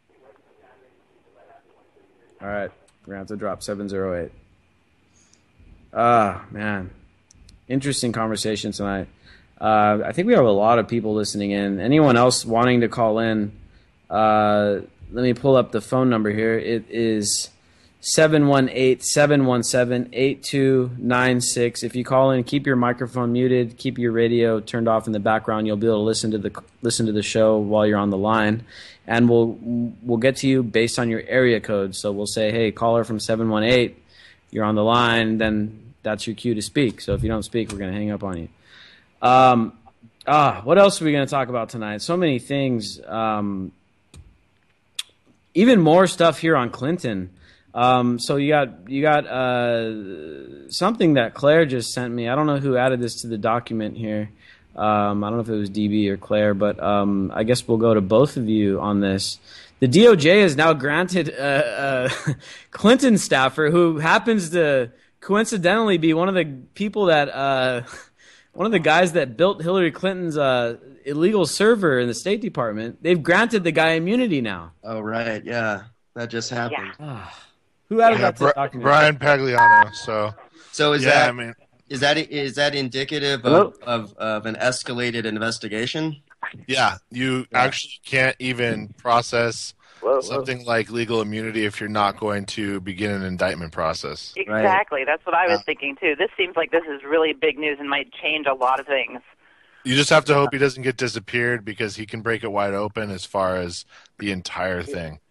All right, we're going to have to drop seven zero eight. Ah, man. Interesting conversation tonight. Uh, I think we have a lot of people listening in. Anyone else wanting to call in, uh, let me pull up the phone number here. It is seven one eight, seven one seven, eight two nine six. If you call in, keep your microphone muted, keep your radio turned off in the background. You'll be able to listen to the listen to the show while you're on the line, and we'll we'll get to you based on your area code. So we'll say, hey, caller from seven one eight, you're on the line, then that's your cue to speak. So if you don't speak, we're going to hang up on you. Um, ah, what else are we going to talk about tonight? So many things. Um, even more stuff here on Clinton. Um, so you got you got uh, something that Claire just sent me. I don't know who added this to the document here. Um, I don't know if it was D B or Claire, but um, I guess we'll go to both of you on this. The D O J has now granted a, a Clinton staffer who happens to coincidentally be one of the people that. Uh, One of the guys that built Hillary Clinton's uh, illegal server in the State Department, they've granted the guy immunity now. Oh, right. Yeah. That just happened. Yeah. Who added Yeah, that to the Bri- document? Brian Pagliano. So, So is yeah, that I mean, is that is that indicative Hello? of, of, of an escalated investigation? yeah, you Yeah. actually can't even process Whoa, something like legal immunity if you're not going to begin an indictment process. Exactly. That's what I was Yeah. thinking, too. This seems like this is really big news and might change a lot of things. You just have to hope he doesn't get disappeared because he can break it wide open as far as the entire thing.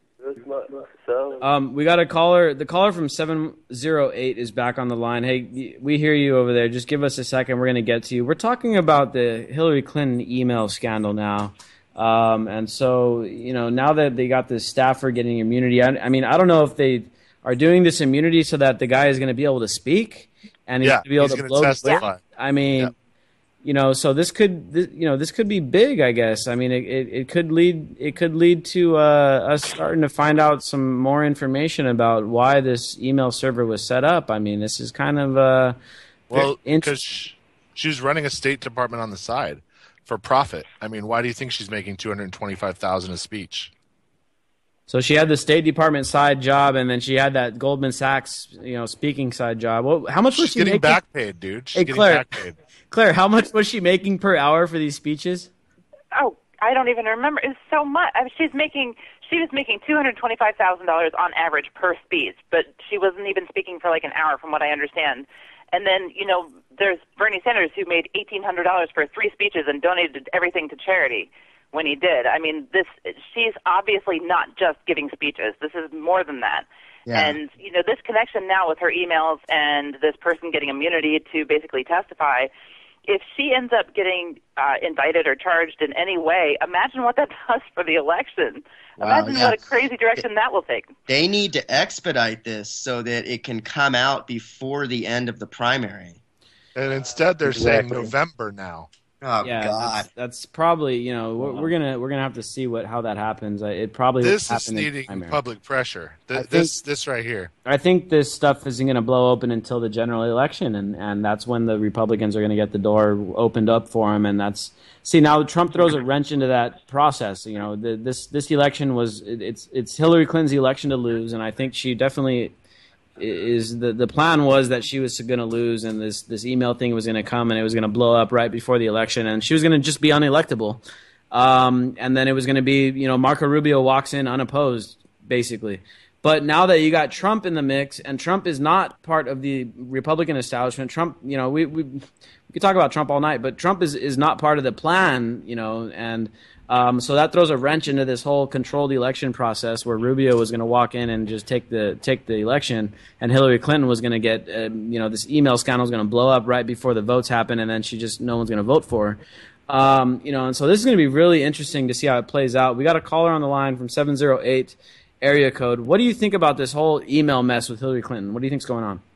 So, Um, we got a caller. The caller from seven zero eight is back on the line. Hey, we hear you over there. Just give us a second. We're going to get to you. We're talking about the Hillary Clinton email scandal now. Um, and so, you know, now that they got this staffer getting immunity, I, I mean, I don't know if they are doing this immunity so that the guy is going to be able to speak and he's Yeah, going to be able he's to gonna blow the testify. whistle. I mean, Yep. you know, so this could, this, you know, this could be big, I guess. I mean, it, it, it could lead, it could lead to uh, us starting to find out some more information about why this email server was set up. I mean, this is kind of uh, Well, inter- because she, she was running a State Department on the side for profit. I mean, why do you think she's making two hundred twenty-five thousand dollars a speech? So she had the State Department side job, and then she had that Goldman Sachs, you know, speaking side job. What, how much was She's she getting making? back paid, dude. She's Hey, getting Claire. back paid. Claire, how much was she making per hour for these speeches? Oh, I don't even remember. It's so much. I mean, she's making. She was making two hundred twenty-five thousand dollars on average per speech, but she wasn't even speaking for like an hour, from what I understand. And then, you know, there's Bernie Sanders who made eighteen hundred dollars for three speeches and donated everything to charity when he did. I mean, this. She's obviously not just giving speeches. This is more than that. Yeah. And, you know, this connection now with her emails and this person getting immunity to basically testify, if she ends up getting uh, indicted or charged in any way, imagine what that does for the election. Wow, imagine yeah. what a crazy direction that will take. They need to expedite this so that it can come out before the end of the primary. And instead, they're saying Exactly. November now. Oh, yeah, God. That's, that's probably, you know, we're, we're gonna we're gonna have to see what how that happens. Uh, It probably will This is happen in the needing primary. public pressure. Th- I think- this, this right here. I think this stuff isn't going to blow open until the general election, and, and that's when the Republicans are going to get the door opened up for them. And that's see now Trump throws a wrench into that process. You know, the, this this election was it, it's it's Hillary Clinton's election to lose, and I think she definitely is the the plan was that she was going to lose, and this this email thing was going to come, and it was going to blow up right before the election, and she was going to just be unelectable. Um, and then it was going to be, you know, Marco Rubio walks in unopposed, basically. But now that you got Trump in the mix, and Trump is not part of the Republican establishment, Trump, you know, we we, we could talk about Trump all night, but Trump is, is not part of the plan, you know, and um, so that throws a wrench into this whole controlled election process where Rubio was going to walk in and just take the take the election, and Hillary Clinton was going to get, uh, you know, this email scandal is going to blow up right before the votes happen, and then she just no one's going to vote for her. Um, you know, and so this is going to be really interesting to see how it plays out. We got a caller on the line from seven zero eight area code. What do you think about this whole email mess with Hillary Clinton? What do you think's going on?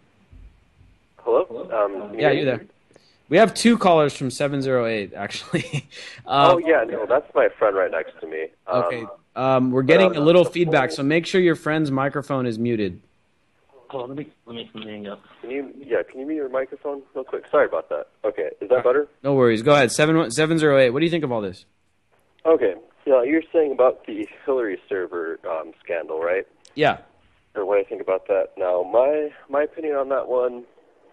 hello? Um, can you Yeah, hear you me? there. We have two callers from seven zero eight, actually. um, Oh, yeah, no, that's my friend right next to me. Um, Okay. Um, we're getting a little feedback, so make sure your friend's microphone is muted. Hold on, let me let me hang up. Can you, yeah, can you mute your microphone real quick? Sorry about that. Okay, is that better? No worries. Go ahead. seven seven zero eight. What do you think of all this? Okay, yeah, you're saying about the Hillary server um, scandal, right? Yeah. Or what I think about that. Now, my my opinion on that one.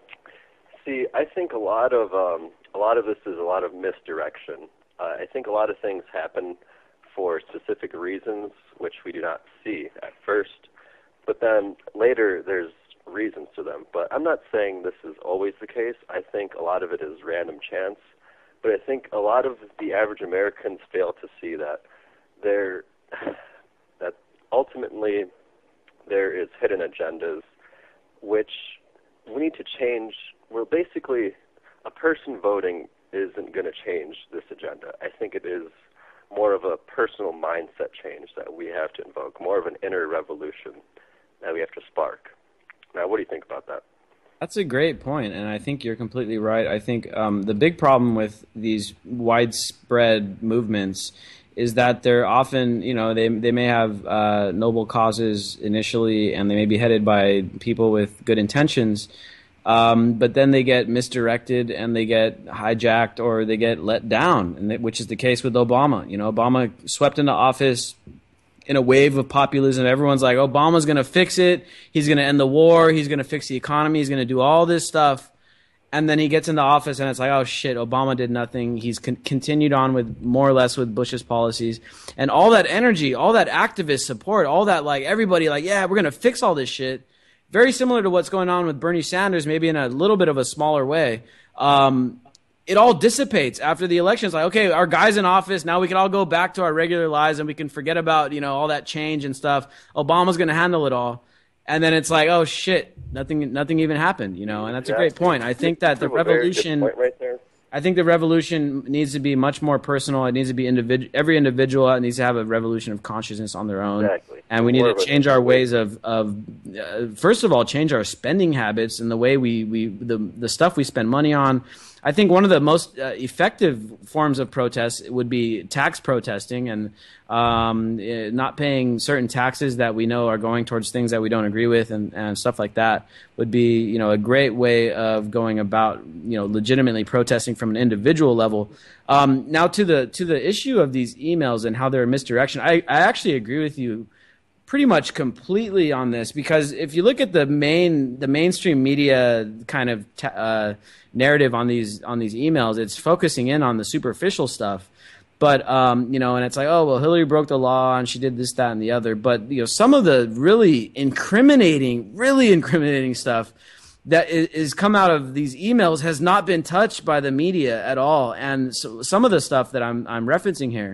See, I think a lot of um, a lot of this is a lot of misdirection. Uh, I think a lot of things happen for specific reasons, which we do not see at first, but then later there's reasons to them. But I'm not saying this is always the case. I think a lot of it is random chance. But I think a lot of the average Americans fail to see that there that ultimately there is hidden agendas, which we need to change. Well, basically, a person voting isn't going to change this agenda. I think it is more of a personal mindset change that we have to invoke, more of an inner revolution that we have to spark. Now, what do you think about that? That's a great point, and I think you're completely right. I think um, the big problem with these widespread movements is that they're often, you know, they they may have uh, noble causes initially, and they may be headed by people with good intentions, um, but then they get misdirected and they get hijacked or they get let down, and they, which is the case with Obama. You know, Obama swept into office in a wave of populism. Everyone's like, Obama's going to fix it. He's going to end the war. He's going to fix the economy. He's going to do all this stuff. and then he gets into office, and it's like, oh shit, Obama did nothing. He's con- continued on with more or less with Bush's policies, and all that energy, all that activist support, all that like everybody like, yeah, we're gonna fix all this shit. Very similar to what's going on with Bernie Sanders, maybe in a little bit of a smaller way. Um, it all dissipates after the election. It's like, okay, our guy's in office. Now we can all go back to our regular lives and we can forget about, you know, all that change and stuff. Obama's going to handle it all. And then it's like, oh shit, nothing, nothing even happened, you know, and that's a great point. I think that the revolution, right there. I think the revolution needs to be much more personal. It needs to be individual. Every individual needs to have a revolution of consciousness on their own. Exactly. And we need to change our ways of, of uh, first of all, change our spending habits and the way we, we the, the stuff we spend money on. I think one of the most uh, effective forms of protest would be tax protesting and um, eh, not paying certain taxes that we know are going towards things that we don't agree with and, and stuff like that would be, you know, a great way of going about, you know, legitimately protesting from an individual level. Um, now to the to the issue of these emails and how they're a misdirection, I, I actually agree with you pretty much completely on this, because if you look at the main the mainstream media kind of t- uh, narrative on these on these emails, it's focusing in on the superficial stuff. But um, you know, and it's like, oh well, Hillary broke the law and she did this, that, and the other. But you know, some of the really incriminating, really incriminating stuff that is, is come out of these emails has not been touched by the media at all. And so some of the stuff that I'm I'm referencing here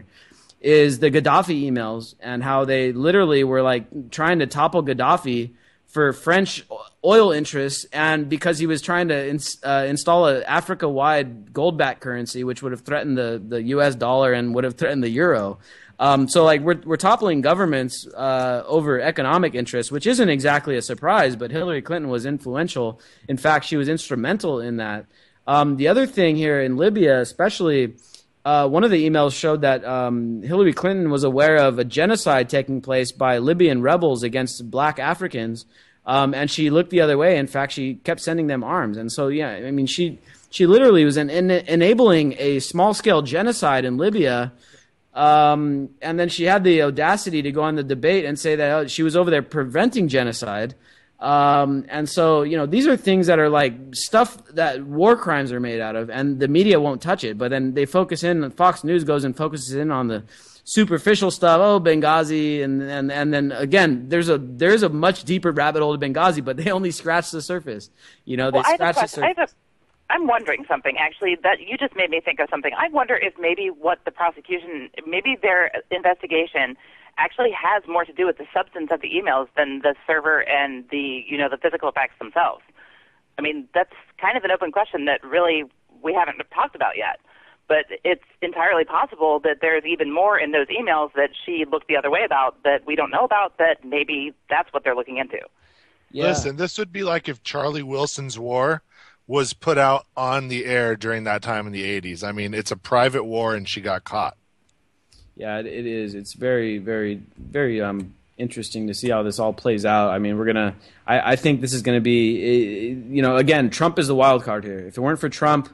is the Gaddafi emails and how they literally were like trying to topple Gaddafi for French oil interests, and because he was trying to ins- uh, install a Africa-wide gold-backed currency, which would have threatened the, the U S dollar and would have threatened the euro. Um, so like we're we're toppling governments uh, over economic interests, which isn't exactly a surprise. But Hillary Clinton was influential. In fact, she was instrumental in that. Um, the other thing here in Libya, especially. Uh, one of the emails showed that um, Hillary Clinton was aware of a genocide taking place by Libyan rebels against black Africans, um, and she looked the other way. In fact, she kept sending them arms. And so, yeah, I mean, she she literally was en- en- enabling a small-scale genocide in Libya, um, and then she had the audacity to go on the debate and say that oh, she was over there preventing genocide. Um, and so, you know, these are things that are like stuff that war crimes are made out of, and the media won't touch it. But then they focus in, Fox News goes and focuses in on the superficial stuff. Oh, Benghazi. And, and, and then again, there's a, there's a much deeper rabbit hole to Benghazi, but they only scratch the surface. You know, they well, scratch the surface. I have a, I'm wondering something, actually, that you just made me think of something. I wonder if maybe what the prosecution, maybe their investigation actually has more to do with the substance of the emails than the server and the, you know, the physical facts themselves. I mean, that's kind of an open question that really we haven't talked about yet. But it's entirely possible that there's even more in those emails that she looked the other way about that we don't know about, that maybe that's what they're looking into. Yeah. Listen, this would be like if Charlie Wilson's War was put out on the air during that time in the eighties. I mean, it's a private war and she got caught. Yeah, it is. It's very, very, very um, interesting to see how this all plays out. I mean, we're gonna. I, I think this is going to be. You know, again, Trump is the wild card here. If it weren't for Trump,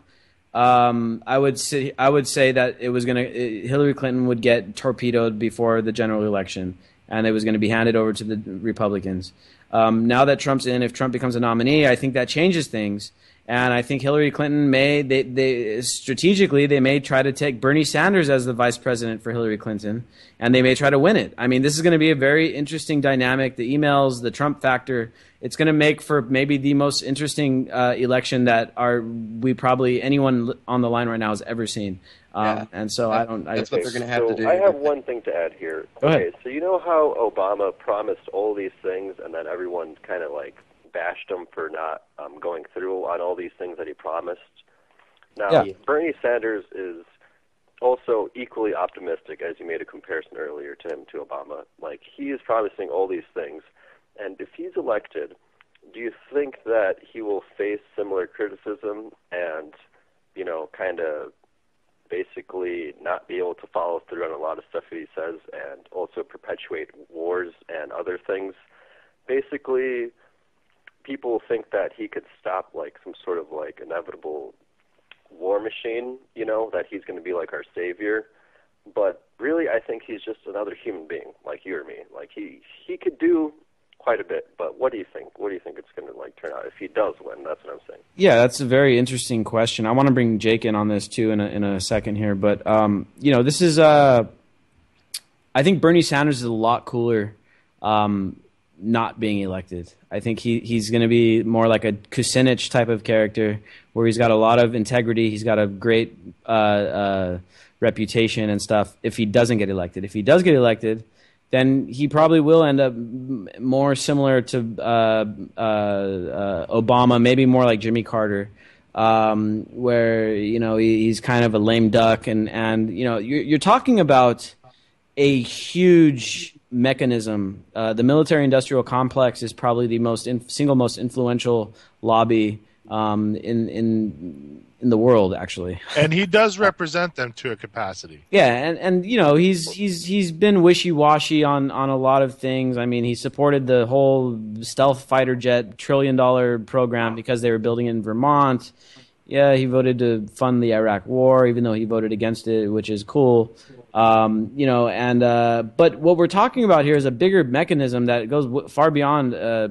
um, I would say I would say that it was going to. Hillary Clinton would get torpedoed before the general election, and it was going to be handed over to the Republicans. Um, now that Trump's in, if Trump becomes a nominee, I think that changes things. And I think Hillary Clinton may, they, they strategically, they may try to take Bernie Sanders as the vice president for Hillary Clinton, and they may try to win it. I mean, this is going to be a very interesting dynamic. The emails, the Trump factor, it's going to make for maybe the most interesting uh, election that are we probably anyone on the line right now has ever seen. Um, yeah. And so that, I don't. I, that's what they're going to have so to do. I have one thing to add here. Go okay, ahead. So you know how Obama promised all these things, and then everyone kind of like bashed him for not um, going through on all these things that he promised. Now, yeah. Bernie Sanders is also equally optimistic, as you made a comparison earlier to him to Obama. Like, he is promising all these things, and if he's elected, do you think that he will face similar criticism and, you know, kind of basically not be able to follow through on a lot of stuff that he says and also perpetuate wars and other things? Basically, people think that he could stop like some sort of like inevitable war machine, you know, that he's going to be like our savior. But really, I think he's just another human being like you or me. Like he, he could do quite a bit. But what do you think? What do you think it's going to like turn out if he does win? That's what I'm saying. Yeah, that's a very interesting question. I want to bring Jake in on this too in a, in a second here, but um, you know, this is uh, I think Bernie Sanders is a lot cooler um, not being elected. I think he he's going to be more like a Kucinich type of character, where he's got a lot of integrity, he's got a great uh, uh, reputation and stuff. If he doesn't get elected, if he does get elected, then he probably will end up more similar to uh, uh, uh, Obama, maybe more like Jimmy Carter, um, where you know he, he's kind of a lame duck, and and you know you're, you're talking about a huge mechanism. Uh, the military-industrial complex is probably the most in, single most influential lobby um, in in in the world, actually. And he does represent them to a capacity. Yeah, and, and you know he's he's he's been wishy-washy on, on a lot of things. I mean, he supported the whole stealth fighter jet trillion dollar program because they were building it in Vermont. Yeah, he voted to fund the Iraq War, even though he voted against it, which is cool. Um, you know, and uh, but what we're talking about here is a bigger mechanism that goes w- far beyond uh,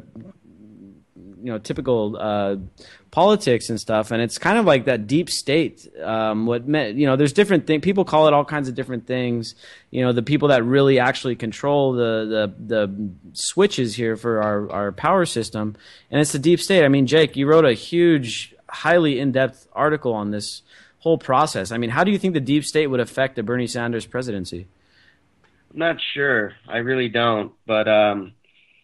you know typical uh, politics and stuff, and it's kind of like that deep state. Um, what me- you know, there's different things. People call it all kinds of different things. You know, the people that really actually control the the, the switches here for our, our power system, and it's the deep state. I mean, Jake, you wrote a huge, highly in-depth article on this whole process. I mean, how do you think the deep state would affect the Bernie Sanders presidency? I'm not sure. I really don't. But um,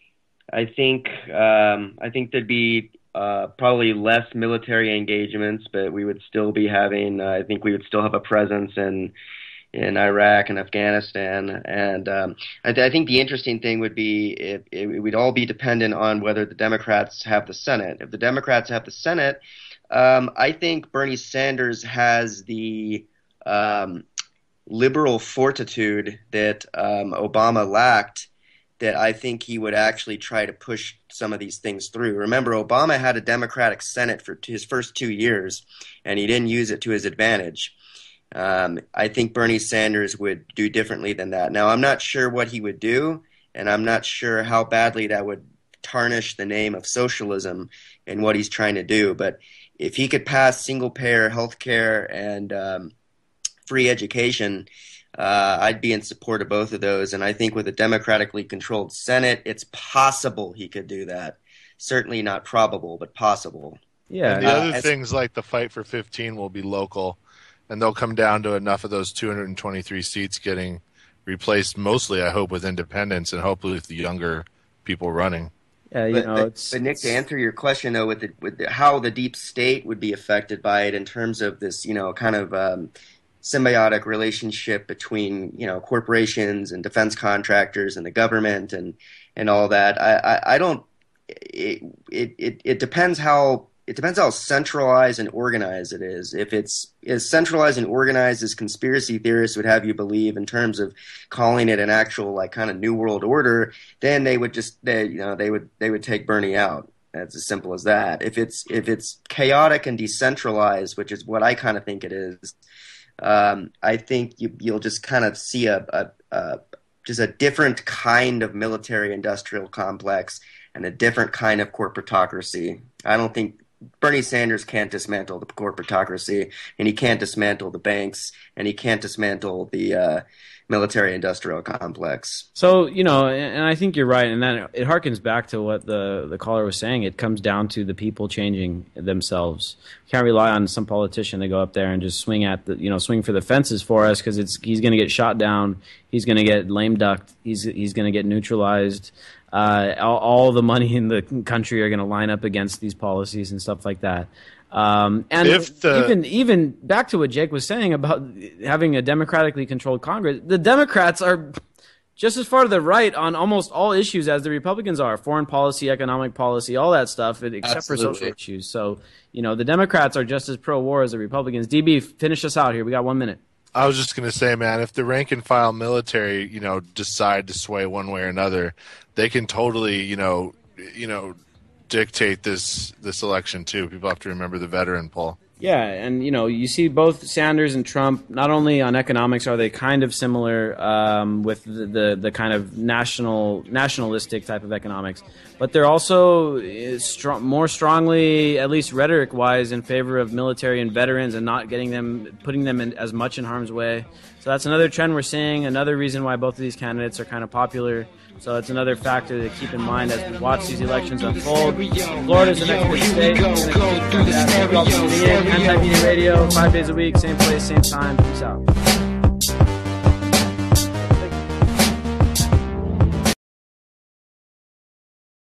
I think um, I think there'd be uh, probably less military engagements, but we would still be having. Uh, I think we would still have a presence in in Iraq and Afghanistan. And um, I, th- I think the interesting thing would be if it, it would all be dependent on whether the Democrats have the Senate. If the Democrats have the Senate, Um, I think Bernie Sanders has the um, liberal fortitude that um, Obama lacked, that I think he would actually try to push some of these things through. Remember, Obama had a Democratic Senate for his first two years, and he didn't use it to his advantage. Um, I think Bernie Sanders would do differently than that. Now, I'm not sure what he would do, and I'm not sure how badly that would tarnish the name of socialism and what he's trying to do, but if he could pass single-payer health care and um, free education, uh, I'd be in support of both of those. And I think with a democratically controlled Senate, it's possible he could do that. Certainly not probable, but possible. Yeah. And the Uh, other as- things like the fight for fifteen will be local, and they'll come down to enough of those two hundred twenty-three seats getting replaced, mostly, I hope, with independents and hopefully with the younger people running. Yeah, you But, know, but, it's, but Nick, to answer your question though, with the, with the, how the deep state would be affected by it in terms of this, you know, kind of um, symbiotic relationship between you know corporations and defense contractors and the government and and all that. I I, I don't. It, it it it depends how it depends how centralized and organized it is. If it's as centralized and organized as conspiracy theorists would have you believe in terms of calling it an actual like kind of new world order, then they would just they you know they would they would take Bernie out. It's as simple as that. If it's if it's chaotic and decentralized, which is what I kind of think it is, um, I think you, you'll just kind of see a, a, a just a different kind of military industrial complex and a different kind of corporatocracy. I don't think Bernie Sanders can't dismantle the corporatocracy, and he can't dismantle the banks, and he can't dismantle the uh, military-industrial complex. So, you know, and, and I think you're right, and then it harkens back to what the, the caller was saying. It comes down to the people changing themselves. We can't rely on some politician to go up there and just swing at the, you know, swing for the fences for us, because it's he's going to get shot down, he's going to get lame ducked, he's he's going to get neutralized. Uh, all, all the money in the country are going to line up against these policies and stuff like that. Um, and If the- even even back to what Jake was saying about having a democratically controlled Congress, the Democrats are just as far to the right on almost all issues as the Republicans are: foreign policy, economic policy, all that stuff, except Absolutely. for social issues. So, you know, the Democrats are just as pro-war as the Republicans. D B, finish us out here. We got one minute. I was just going to say, man, if the rank and file military, you know, decide to sway one way or another, they can totally, you know, you know, dictate this this election too. People have to remember the veteran poll. Yeah, and you know, you see both Sanders and Trump. Not only on economics are they kind of similar um, with the, the the kind of national nationalistic type of economics, but they're also strong, more strongly, at least rhetoric-wise, in favor of military and veterans and not getting them, putting them in as much in harm's way. So that's another trend we're seeing. Another reason why both of these candidates are kind of popular. So it's another factor to keep in mind as we watch these elections unfold. Florida's the next big state. Anti-Media Radio, five days a week, same place, same time. Peace out.